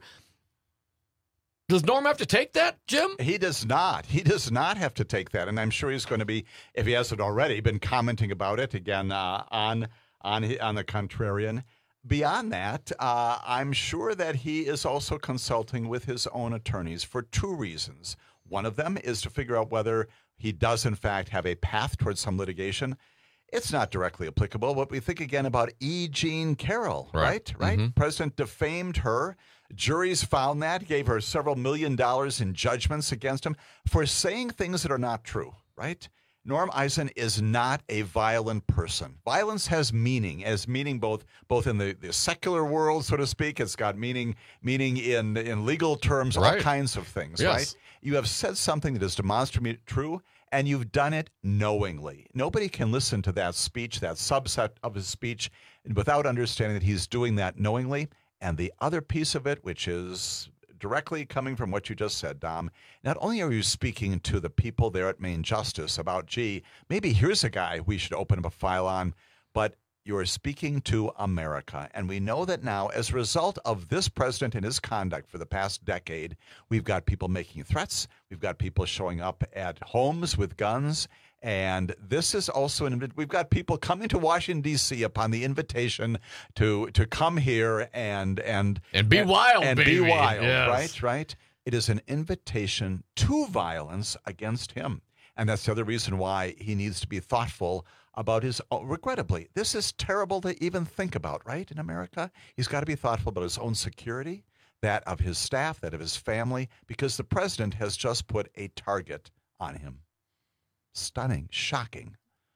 does Norm have to take that, Jim? He does not. He does not have to take that. And I'm sure he's going to be, if he hasn't already, been commenting about it again on the Contrarian. Beyond that, I'm sure that he is also consulting with his own attorneys for two reasons. One of them is to figure out whether he does, in fact, have a path towards some litigation. It's not directly applicable, but we think again about E. Jean Carroll, right? Mm-hmm. President defamed her. Juries found that, gave her several $1 million in judgments against him for saying things that are not true, right? Norm Eisen is not a violent person. Violence has meaning, both in the secular world, so to speak. It's got meaning in legal terms, all kinds of things, right? You have said something that is demonstrably true, and you've done it knowingly. Nobody can listen to that speech, that subset of his speech, without understanding that he's doing that knowingly. And the other piece of it, which is directly coming from what you just said, Dom, not only are you speaking to the people there at Maine Justice about, gee, maybe here's a guy we should open up a file on, but you are speaking to America. And we know that now, as a result of this president and his conduct for the past decade, we've got people making threats. We've got people showing up at homes with guns. And this is also we've got people coming to Washington, D.C. upon the invitation to come here and be wild, and baby. Be wild, yes. right? It is an invitation to violence against him. And that's the other reason why he needs to be thoughtful about his, regrettably, this is terrible to even think about, right, in America? He's got to be thoughtful about his own security, that of his staff, that of his family, because the president has just put a target on him. Stunning, shocking.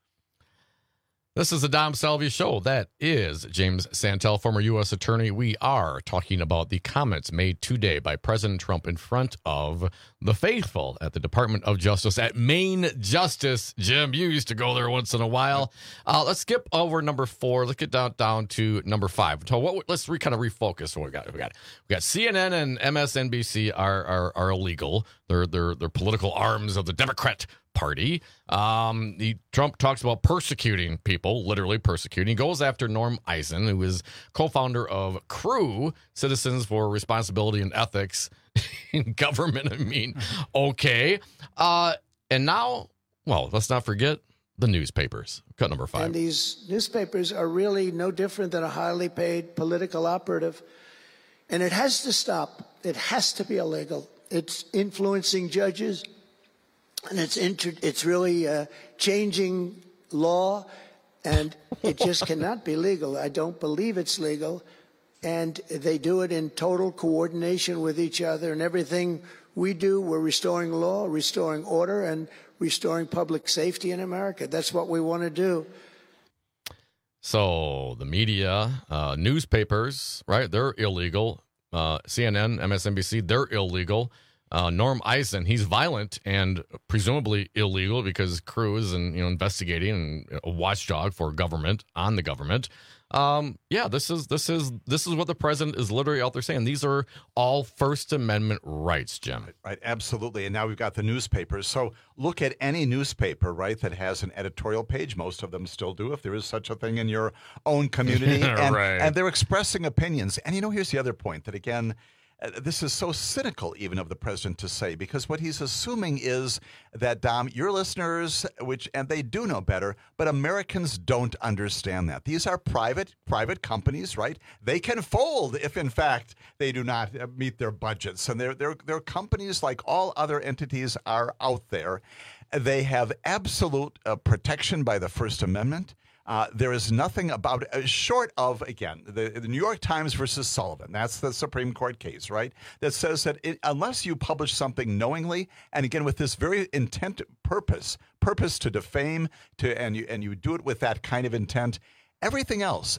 This is the Dom Salvia Show. That is James Santel, former U.S. attorney. We are talking about the comments made today by President Trump in front of the faithful at the Department of Justice at Maine Justice. Jim, you used to go there once in a while. Let's skip over number 4. Let's get down to number 5. So let's kind of refocus what we got. We got CNN and MSNBC are illegal. They're political arms of the Democrat Party. Trump talks about persecuting people, literally persecuting. He goes after Norm Eisen, who is co-founder of CREW, Citizens for Responsibility and Ethics in Government. I mean, okay. And now, well, let's not forget the newspapers. Cut number 5. And these newspapers are really no different than a highly paid political operative. And it has to stop. It has to be illegal. It's influencing judges. And it's really changing law, and it just cannot be legal. I don't believe it's legal. And they do it in total coordination with each other. And everything we do, we're restoring law, restoring order, and restoring public safety in America. That's what we want to do. So the media, newspapers, right, they're illegal. CNN, MSNBC, they're illegal. Norm Eisen, he's violent and presumably illegal because CREW is investigating and a watchdog for government on the government. This is what the president is literally out there saying. These are all First Amendment rights, Jim. Right, absolutely. And now we've got the newspapers. So look at any newspaper, right, that has an editorial page. Most of them still do, if there is such a thing in your own community. And they're expressing opinions. And here's the other point that, again, this is so cynical even of the president to say, because what he's assuming is that, Dom, your listeners, and they do know better, but Americans don't understand that. These are private companies, right? They can fold if, in fact, they do not meet their budgets. And they're companies like all other entities are out there. They have absolute protection by the First Amendment. There is nothing about short of, again, the New York Times versus Sullivan. That's the Supreme Court case, right? That says that unless you publish something knowingly, and again with this very purpose to defame, and you do it with that kind of intent, everything else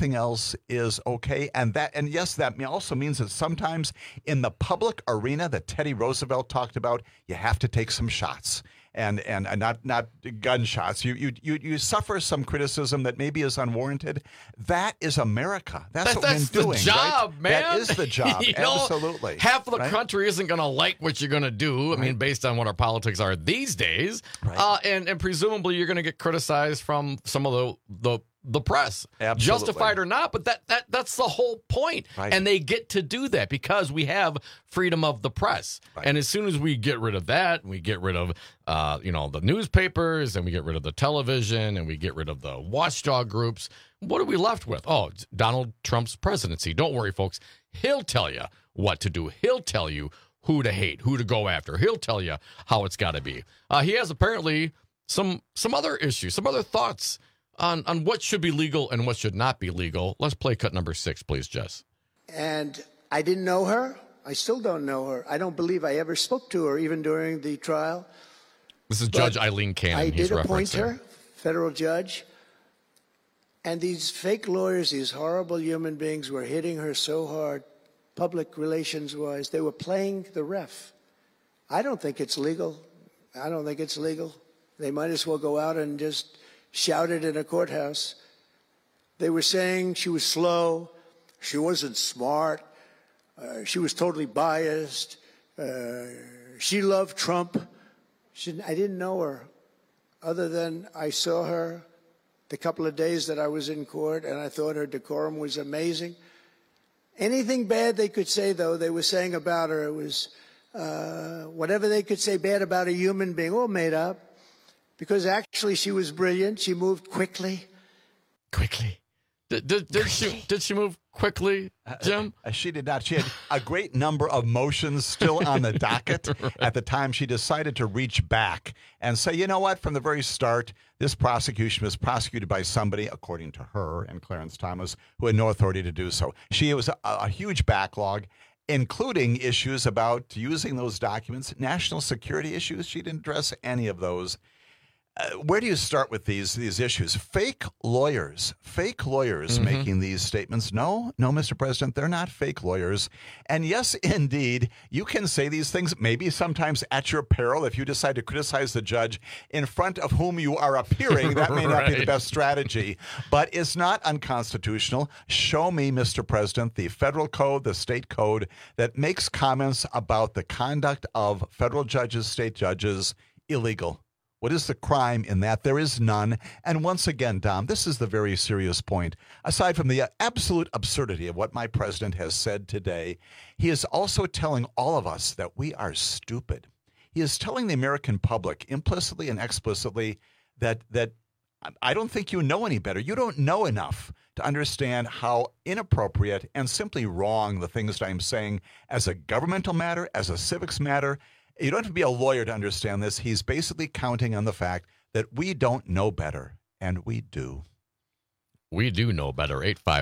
is okay. And yes, that also means that sometimes in the public arena that Teddy Roosevelt talked about, you have to take some shots. And not gunshots. You suffer some criticism that maybe is unwarranted. That is America. That's what we're doing. That's the job, right? man. That is the job. Absolutely. Half of the country isn't going to like what you're going to do. I mean, based on what our politics are these days, and presumably you're going to get criticized from some of the press, Absolutely. Justified or not, but that's the whole point. Right. And they get to do that because we have freedom of the press. Right. And as soon as we get rid of that, we get rid of the newspapers, and we get rid of the television, and we get rid of the watchdog groups, what are we left with? Oh, Donald Trump's presidency. Don't worry, folks. He'll tell you what to do. He'll tell you who to hate, who to go after. He'll tell you how it's got to be. He has apparently some other issues, some other thoughts on what should be legal and what should not be legal. Let's play cut number 6, please, Jess. And I didn't know her. I still don't know her. I don't believe I ever spoke to her, even during the trial. This is Judge Eileen Cannon. I did appoint her, federal judge. And these fake lawyers, these horrible human beings, were hitting her so hard, public relations-wise. They were playing the ref. I don't think it's legal. They might as well go out and just shout it in a courthouse. They were saying she was slow, she wasn't smart, she was totally biased, she loved Trump. I didn't know her other than I saw her the couple of days that I was in court, and I thought her decorum was amazing. Anything bad they could say, though, they were saying about her, it was whatever they could say bad about a human being, all made up, because actually she was brilliant. She moved quickly. Quickly. Did she move quickly, Jim? She did not. She had a great number of motions still on the docket at the time she decided to reach back and say, you know what, from the very start, this prosecution was prosecuted by somebody, according to her and Clarence Thomas, who had no authority to do so. She was a huge backlog, including issues about using those documents, national security issues. She didn't address any of those. Where do you start with these issues? Fake lawyers making these statements. No, Mr. President, they're not fake lawyers. And yes, indeed, you can say these things, maybe sometimes at your peril. If you decide to criticize the judge in front of whom you are appearing, that may not be the best strategy. But it's not unconstitutional. Show me, Mr. President, the federal code, the state code that makes comments about the conduct of federal judges, state judges, illegal. What is the crime in that? There is none. And once again, Dom, this is the very serious point. Aside from the absolute absurdity of what my president has said today, he is also telling all of us that we are stupid. He is telling the American public implicitly and explicitly that I don't think you know any better. You don't know enough to understand how inappropriate and simply wrong the things that I'm saying as a governmental matter, as a civics matter. You don't have to be a lawyer to understand this. He's basically counting on the fact that we don't know better, and we do. We do know better.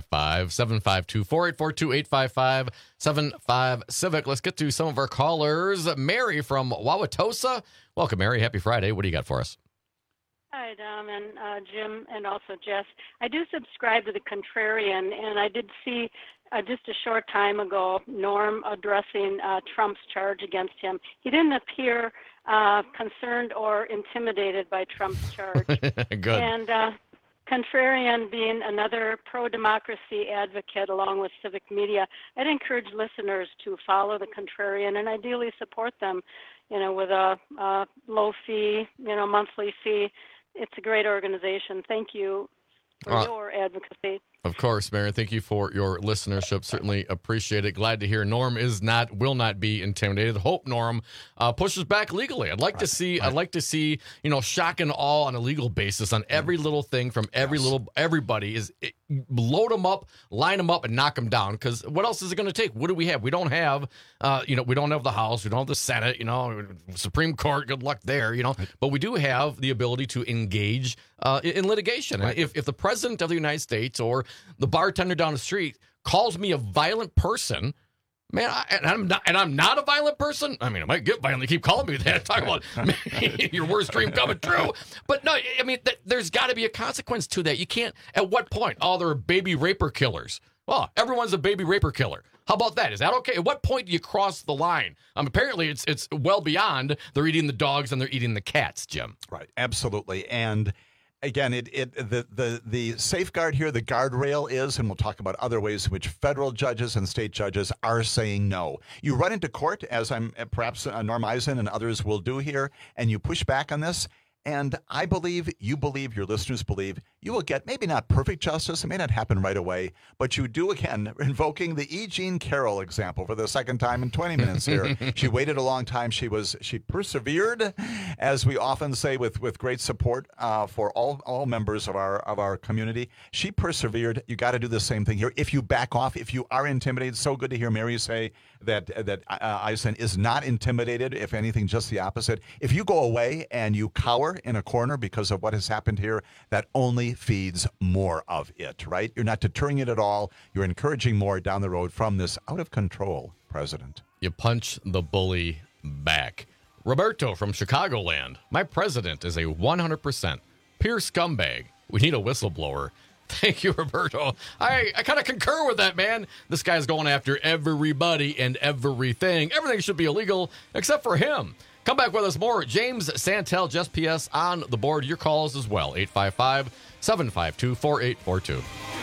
855-752-4842, 855-75-CIVIC. Let's get to some of our callers. Mary from Wauwatosa. Welcome, Mary. Happy Friday. What do you got for us? Hi, Dom and Jim and also Jess. I do subscribe to the Contrarian, and I did see just a short time ago Norm addressing Trump's charge against him. He didn't appear concerned or intimidated by Trump's charge. Good. And Contrarian being another pro-democracy advocate along with Civic Media, I'd encourage listeners to follow the Contrarian and ideally support them, with a low fee, monthly fee. It's a great organization. Thank you for your advocacy. Of course, Mary. Thank you for your listenership. Certainly appreciate it. Glad to hear Norm will not be intimidated. Hope Norm pushes back legally. I'd like to see, shock and awe on a legal basis on every little thing from everybody. Load them up, line them up, and knock them down. Because what else is it going to take? What do we have? We don't have, we don't have the House. We don't have the Senate. Supreme Court. Good luck there. But we do have the ability to engage in litigation. Right. If the president of the United States or the bartender down the street calls me a violent person, man, I'm not a violent person. I mean, I might get violent. Keep calling me that. Talk about your worst dream coming true. But no, I mean, there's got to be a consequence to that. You can't. At what point? Oh, they're baby raper killers. Well, everyone's a baby raper killer. How about that? Is that okay? At what point do you cross the line? Apparently, it's well beyond they're eating the dogs and they're eating the cats, Jim. Right. Absolutely. And again, the safeguard here, the guardrail is, and we'll talk about other ways in which federal judges and state judges are saying no. You run into court, as perhaps Norm Eisen and others will do here, and you push back on this. And I believe, you believe, your listeners believe, you will get maybe not perfect justice. It may not happen right away, but you do, again, invoking the E. Jean Carroll example for the second time in 20 minutes here. She waited a long time. She persevered, as we often say, with great support for all members of our community. She persevered. You got to do the same thing here. If you back off, if you are intimidated, so good to hear Mary say that Eisen is not intimidated. If anything, just the opposite. If you go away and you cower in a corner because of what has happened here, that only feeds more of it, right? You're not deterring it at all. You're encouraging more down the road from this out-of-control president. You punch the bully back. Roberto from Chicagoland. My president is a 100% pure scumbag. We need a whistleblower. Thank you, Roberto. I kind of concur with that, man. This guy's going after everybody and everything. Everything should be illegal except for him. Come back with us more. James Santel, Just PS on the board. Your calls as well. 855-752-4842.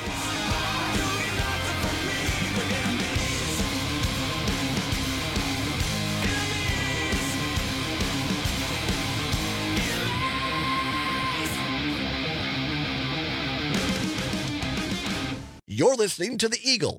You're listening to The Eagle,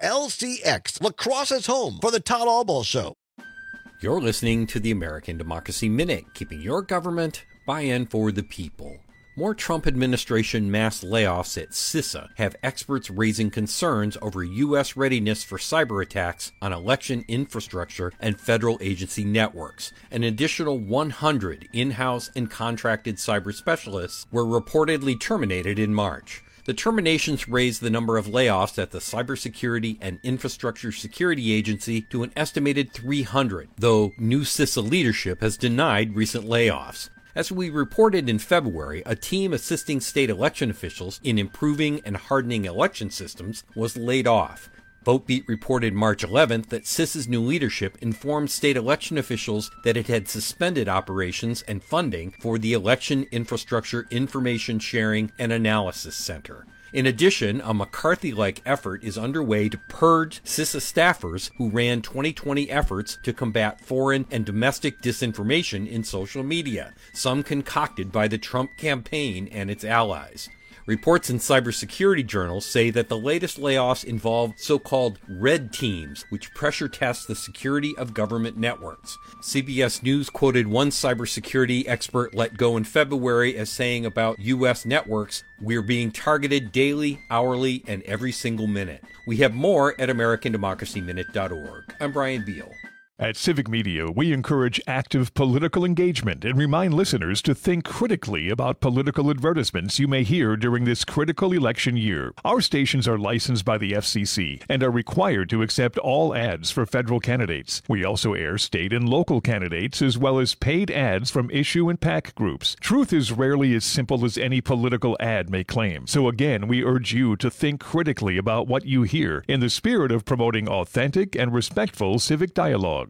WLCX, La Crosse's home for the Todd Albaugh Show. You're listening to the American Democracy Minute, keeping your government by and for the people. More Trump administration mass layoffs at CISA have experts raising concerns over U.S. readiness for cyber attacks on election infrastructure and federal agency networks. An additional 100 in-house and contracted cyber specialists were reportedly terminated in March. The terminations raised the number of layoffs at the Cybersecurity and Infrastructure Security Agency to an estimated 300, though new CISA leadership has denied recent layoffs. As we reported in February, a team assisting state election officials in improving and hardening election systems was laid off. VoteBeat reported March 11th that CISA's new leadership informed state election officials that it had suspended operations and funding for the Election Infrastructure Information Sharing and Analysis Center. In addition, a McCarthy-like effort is underway to purge CISA staffers who ran 2020 efforts to combat foreign and domestic disinformation in social media, some concocted by the Trump campaign and its allies. Reports in cybersecurity journals say that the latest layoffs involve so-called red teams, which pressure test the security of government networks. CBS News quoted one cybersecurity expert let go in February as saying about U.S. networks, "We're being targeted daily, hourly, and every single minute." We have more at AmericanDemocracyMinute.org. I'm Brian Beal. At Civic Media, we encourage active political engagement and remind listeners to think critically about political advertisements you may hear during this critical election year. Our stations are licensed by the FCC and are required to accept all ads for federal candidates. We also air state and local candidates as well as paid ads from issue and PAC groups. Truth is rarely as simple as any political ad may claim. So again, we urge you to think critically about what you hear in the spirit of promoting authentic and respectful civic dialogue.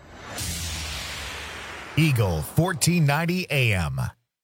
Eagle 1490 AM.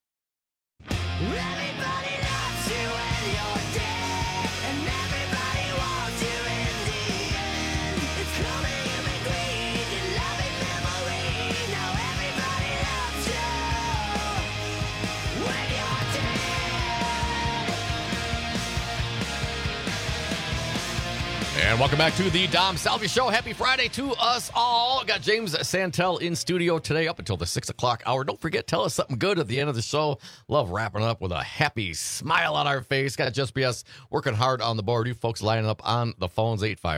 And welcome back to the Dom Salvia Show. Happy Friday to us all. Got James Santel in studio today up until the 6 o'clock hour. Don't forget, tell us something good at the end of the show. Love wrapping up with a happy smile on our face. Got Just BS working hard on the board. You folks lining up on the phones,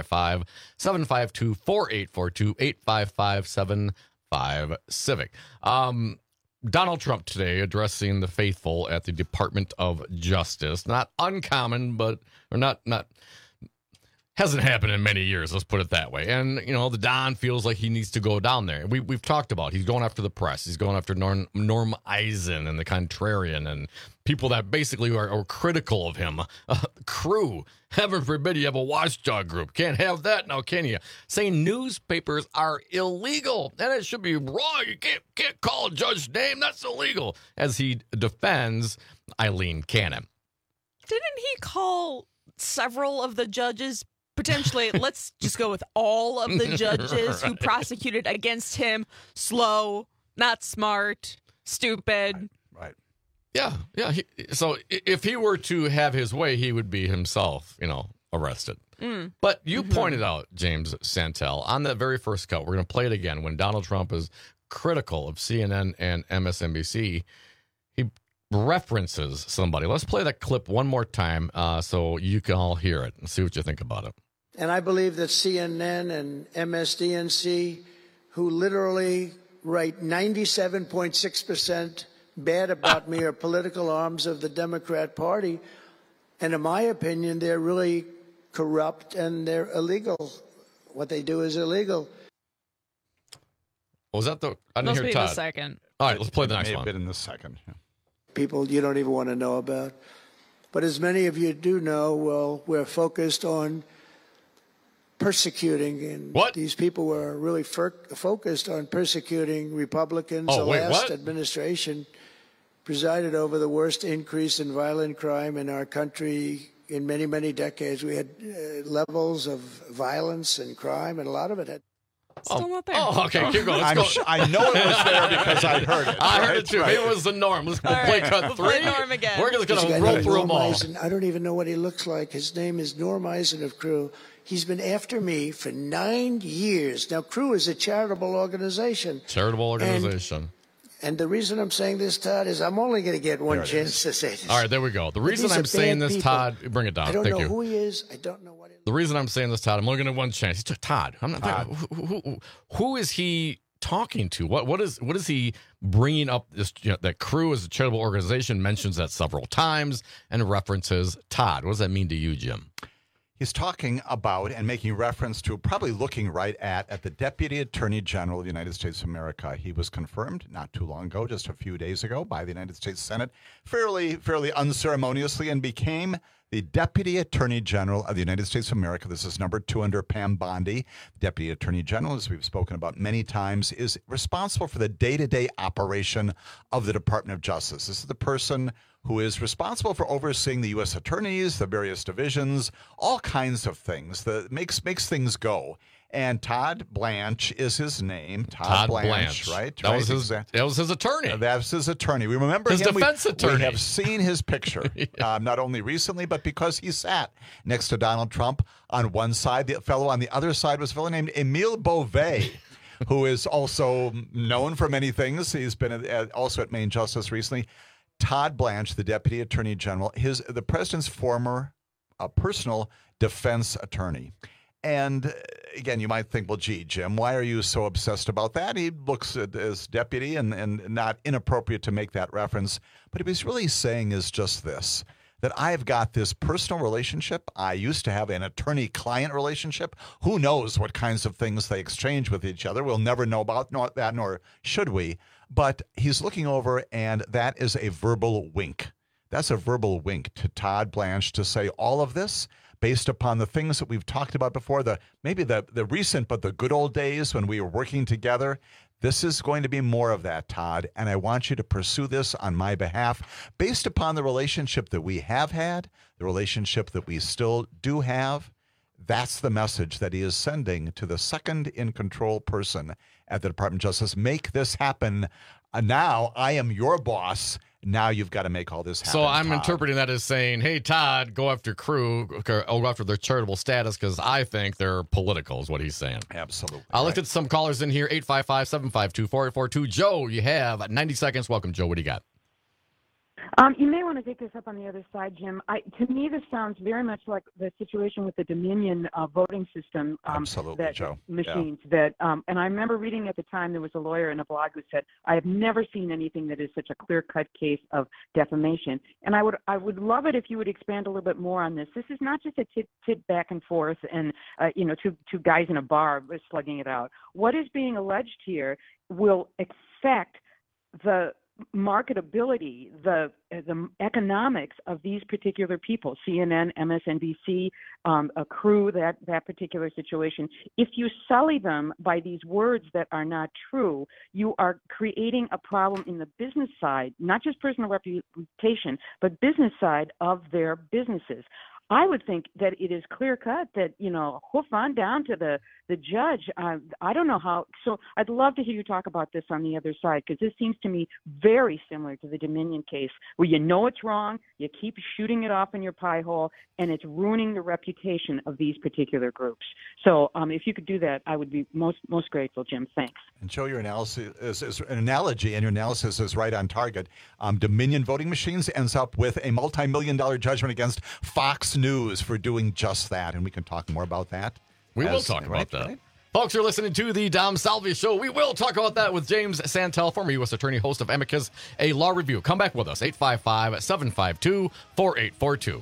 855-752-4842, 855-75-CIVIC. Donald Trump today addressing the faithful at the Department of Justice. Not uncommon, but or not hasn't happened in many years, let's put it that way. And, you know, the Don feels like he needs to go down there. We've talked about he's going after the press. He's going after Norm Eisen and the Contrarian and people that basically are critical of him. Crew, heaven forbid you have a watchdog group. Can't have that now, can you? Saying newspapers are illegal and it should be wrong. You can't call a judge's name. That's illegal. As he defends Eileen Cannon. Didn't he call several of the judges potentially, let's just go with all of the judges who prosecuted against him, slow, not smart, stupid. Right. Yeah. So if he were to have his way, he would be himself, arrested. But you pointed out, James Santel, on that very first cut, we're going to play it again, when Donald Trump is critical of CNN and MSNBC, he references somebody. Let's play that clip one more time so you can all hear it and see what you think about it. And I believe that CNN and MSDNC, who literally write 97.6% bad about me, are political arms of the Democrat Party. And in my opinion, they're really corrupt and they're illegal. What they do is illegal. Was that the? I didn't hear Todd. The second. All right, let's play the next one. May have been in the second. Yeah. People you don't even want to know about. But as many of you do know, well, we're focused on persecuting, and these people were really focused on persecuting Republicans. The last administration presided over the worst increase in violent crime in our country in many, many decades. We had levels of violence and crime, and a lot of it had... Still not there. Oh, okay, keep going. Let's go. I know it was there because I heard it. I heard it too. Maybe it was the norm. Let's play cut 3. Norm again. We're just going to roll through them all. Eisen. I don't even know what he looks like. His name is Norm Eisen of Crew. He's been after me for 9 years. Now, Crew is a charitable organization. And the reason I'm saying this, Todd, is I'm only going to get one chance to say this. All right, there we go. The reason I'm saying this, Todd, bring it down. I don't Thank know you. who he is. I don't know what he is. The reason I'm saying this, Todd, I'm only going to get one chance. He took Todd. I'm not. Todd. Who is he talking to? What is he bringing up? This that Crew is a charitable organization, mentions that several times and references Todd. What does that mean to you, Jim? He's talking about and making reference to, probably looking right at the Deputy Attorney General of the United States of America. He was confirmed not too long ago, just a few days ago, by the United States Senate, fairly unceremoniously, and became the Deputy Attorney General of the United States of America. This is number 2 under Pam Bondi. The Deputy Attorney General, as we've spoken about many times, is responsible for the day-to-day operation of the Department of Justice. This is the person who is responsible for overseeing the U.S. attorneys, the various divisions, all kinds of things that makes things go. And Todd Blanche is his name. Todd Blanche, right? That was his attorney. That's his attorney. We remember his him. Defense attorney. We have seen his picture, not only recently, but because he sat next to Donald Trump on one side. The fellow on the other side was a fellow named Emile Beauvais, who is also known for many things. He's been also at Maine Justice recently. Todd Blanche, the Deputy Attorney General, the president's former personal defense attorney. And again, you might think, well, gee, Jim, why are you so obsessed about that? He looks as deputy and not inappropriate to make that reference. But what he's really saying is just this, that I've got this personal relationship. I used to have an attorney-client relationship. Who knows what kinds of things they exchange with each other? We'll never know about that, nor should we. But he's looking over, and that is a verbal wink. That's a verbal wink to Todd Blanche to say all of this based upon the things that we've talked about before, maybe the recent but the good old days when we were working together. This is going to be more of that, Todd, and I want you to pursue this on my behalf based upon the relationship that we have had, the relationship that we still do have. That's the message that he is sending to the second in control person at the Department of Justice. Make this happen. Now I am your boss. Now you've got to make all this happen. So I'm Todd. interpreting that as saying, hey, Todd, go after Crew, or go after their charitable status because I think they're political is what he's saying. Absolutely. I looked at some callers in here, 855-752-4842. Joe, you have 90 seconds. Welcome, Joe. What do you got? You may want to take this up on the other side, Jim. To me, this sounds very much like the situation with the Dominion voting system. Absolutely, Joe. Machines that, and I remember reading at the time there was a lawyer in a blog who said, "I have never seen anything that is such a clear-cut case of defamation." And I would love it if you would expand a little bit more on this. This is not just a tit back and forth and two guys in a bar slugging it out. What is being alleged here will affect the marketability, the economics of these particular people, CNN, MSNBC, a Crew, that particular situation. If you sully them by these words that are not true, you are creating a problem in the business side, not just personal reputation, but business side of their businesses. I would think that it is clear cut that, hoof on down to the judge. I don't know how. So I'd love to hear you talk about this on the other side, because this seems to me very similar to the Dominion case, where you know it's wrong, you keep shooting it off in your pie hole, and it's ruining the reputation of these particular groups. So if you could do that, I would be most grateful, Jim. Thanks. And Joe, your analysis is an analogy, and your analysis is right on target. Dominion voting machines ends up with a multi-million-dollar judgment against Fox News for doing just that, and we can talk more about that. We will talk about that. Right? Folks, you're listening to the Dom Salvia Show. We will talk about that with James Santel, former U.S. Attorney, host of Amicus, a law review. Come back with us, 855-752-4842.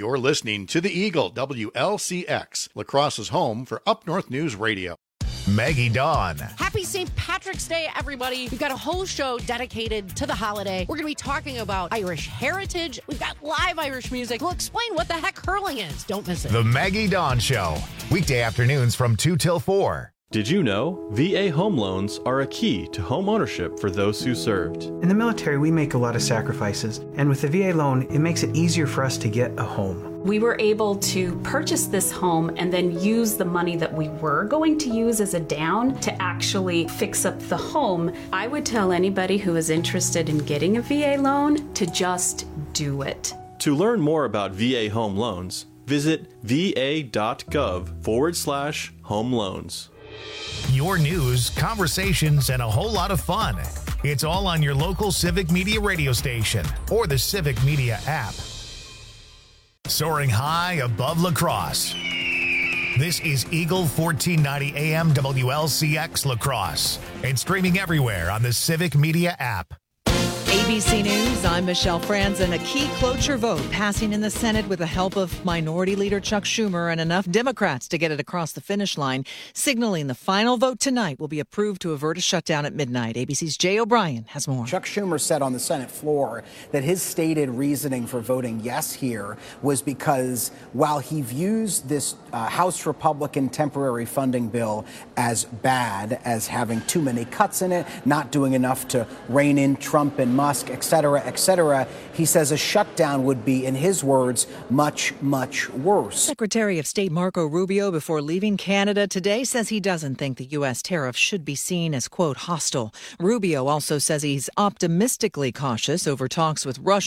You're listening to the Eagle, WLCX, La Crosse's home for Up North News Radio. Maggie Dawn. Happy St. Patrick's Day, everybody. We've got a whole show dedicated to the holiday. We're going to be talking about Irish heritage. We've got live Irish music. We'll explain what the heck hurling is. Don't miss it. The Maggie Dawn Show. Weekday afternoons from 2 till 4. Did you know VA home loans are a key to home ownership for those who served? In the military, we make a lot of sacrifices, and with the VA loan, it makes it easier for us to get a home. We were able to purchase this home and then use the money that we were going to use as a down to actually fix up the home. I would tell anybody who is interested in getting a VA loan to just do it. To learn more about VA home loans, visit va.gov/home loans. Your news, conversations, and a whole lot of fun. It's all on your local Civic Media radio station or the Civic Media app. Soaring high above La Crosse. This is Eagle 1490 AM WLCX La Crosse and streaming everywhere on the Civic Media app. ABC News, I'm Michelle Franzen. A key cloture vote passing in the Senate with the help of Minority Leader Chuck Schumer and enough Democrats to get it across the finish line, signaling the final vote tonight will be approved to avert a shutdown at midnight. ABC's Jay O'Brien has more. Chuck Schumer said on the Senate floor that his stated reasoning for voting yes here was because while he views this House Republican temporary funding bill as bad, as having too many cuts in it, not doing enough to rein in Trump and Musk, et cetera, he says a shutdown would be, in his words, much, much worse. Secretary of State Marco Rubio, before leaving Canada today, says he doesn't think the U.S. tariff should be seen as, quote, hostile. Rubio also says he's optimistically cautious over talks with Russia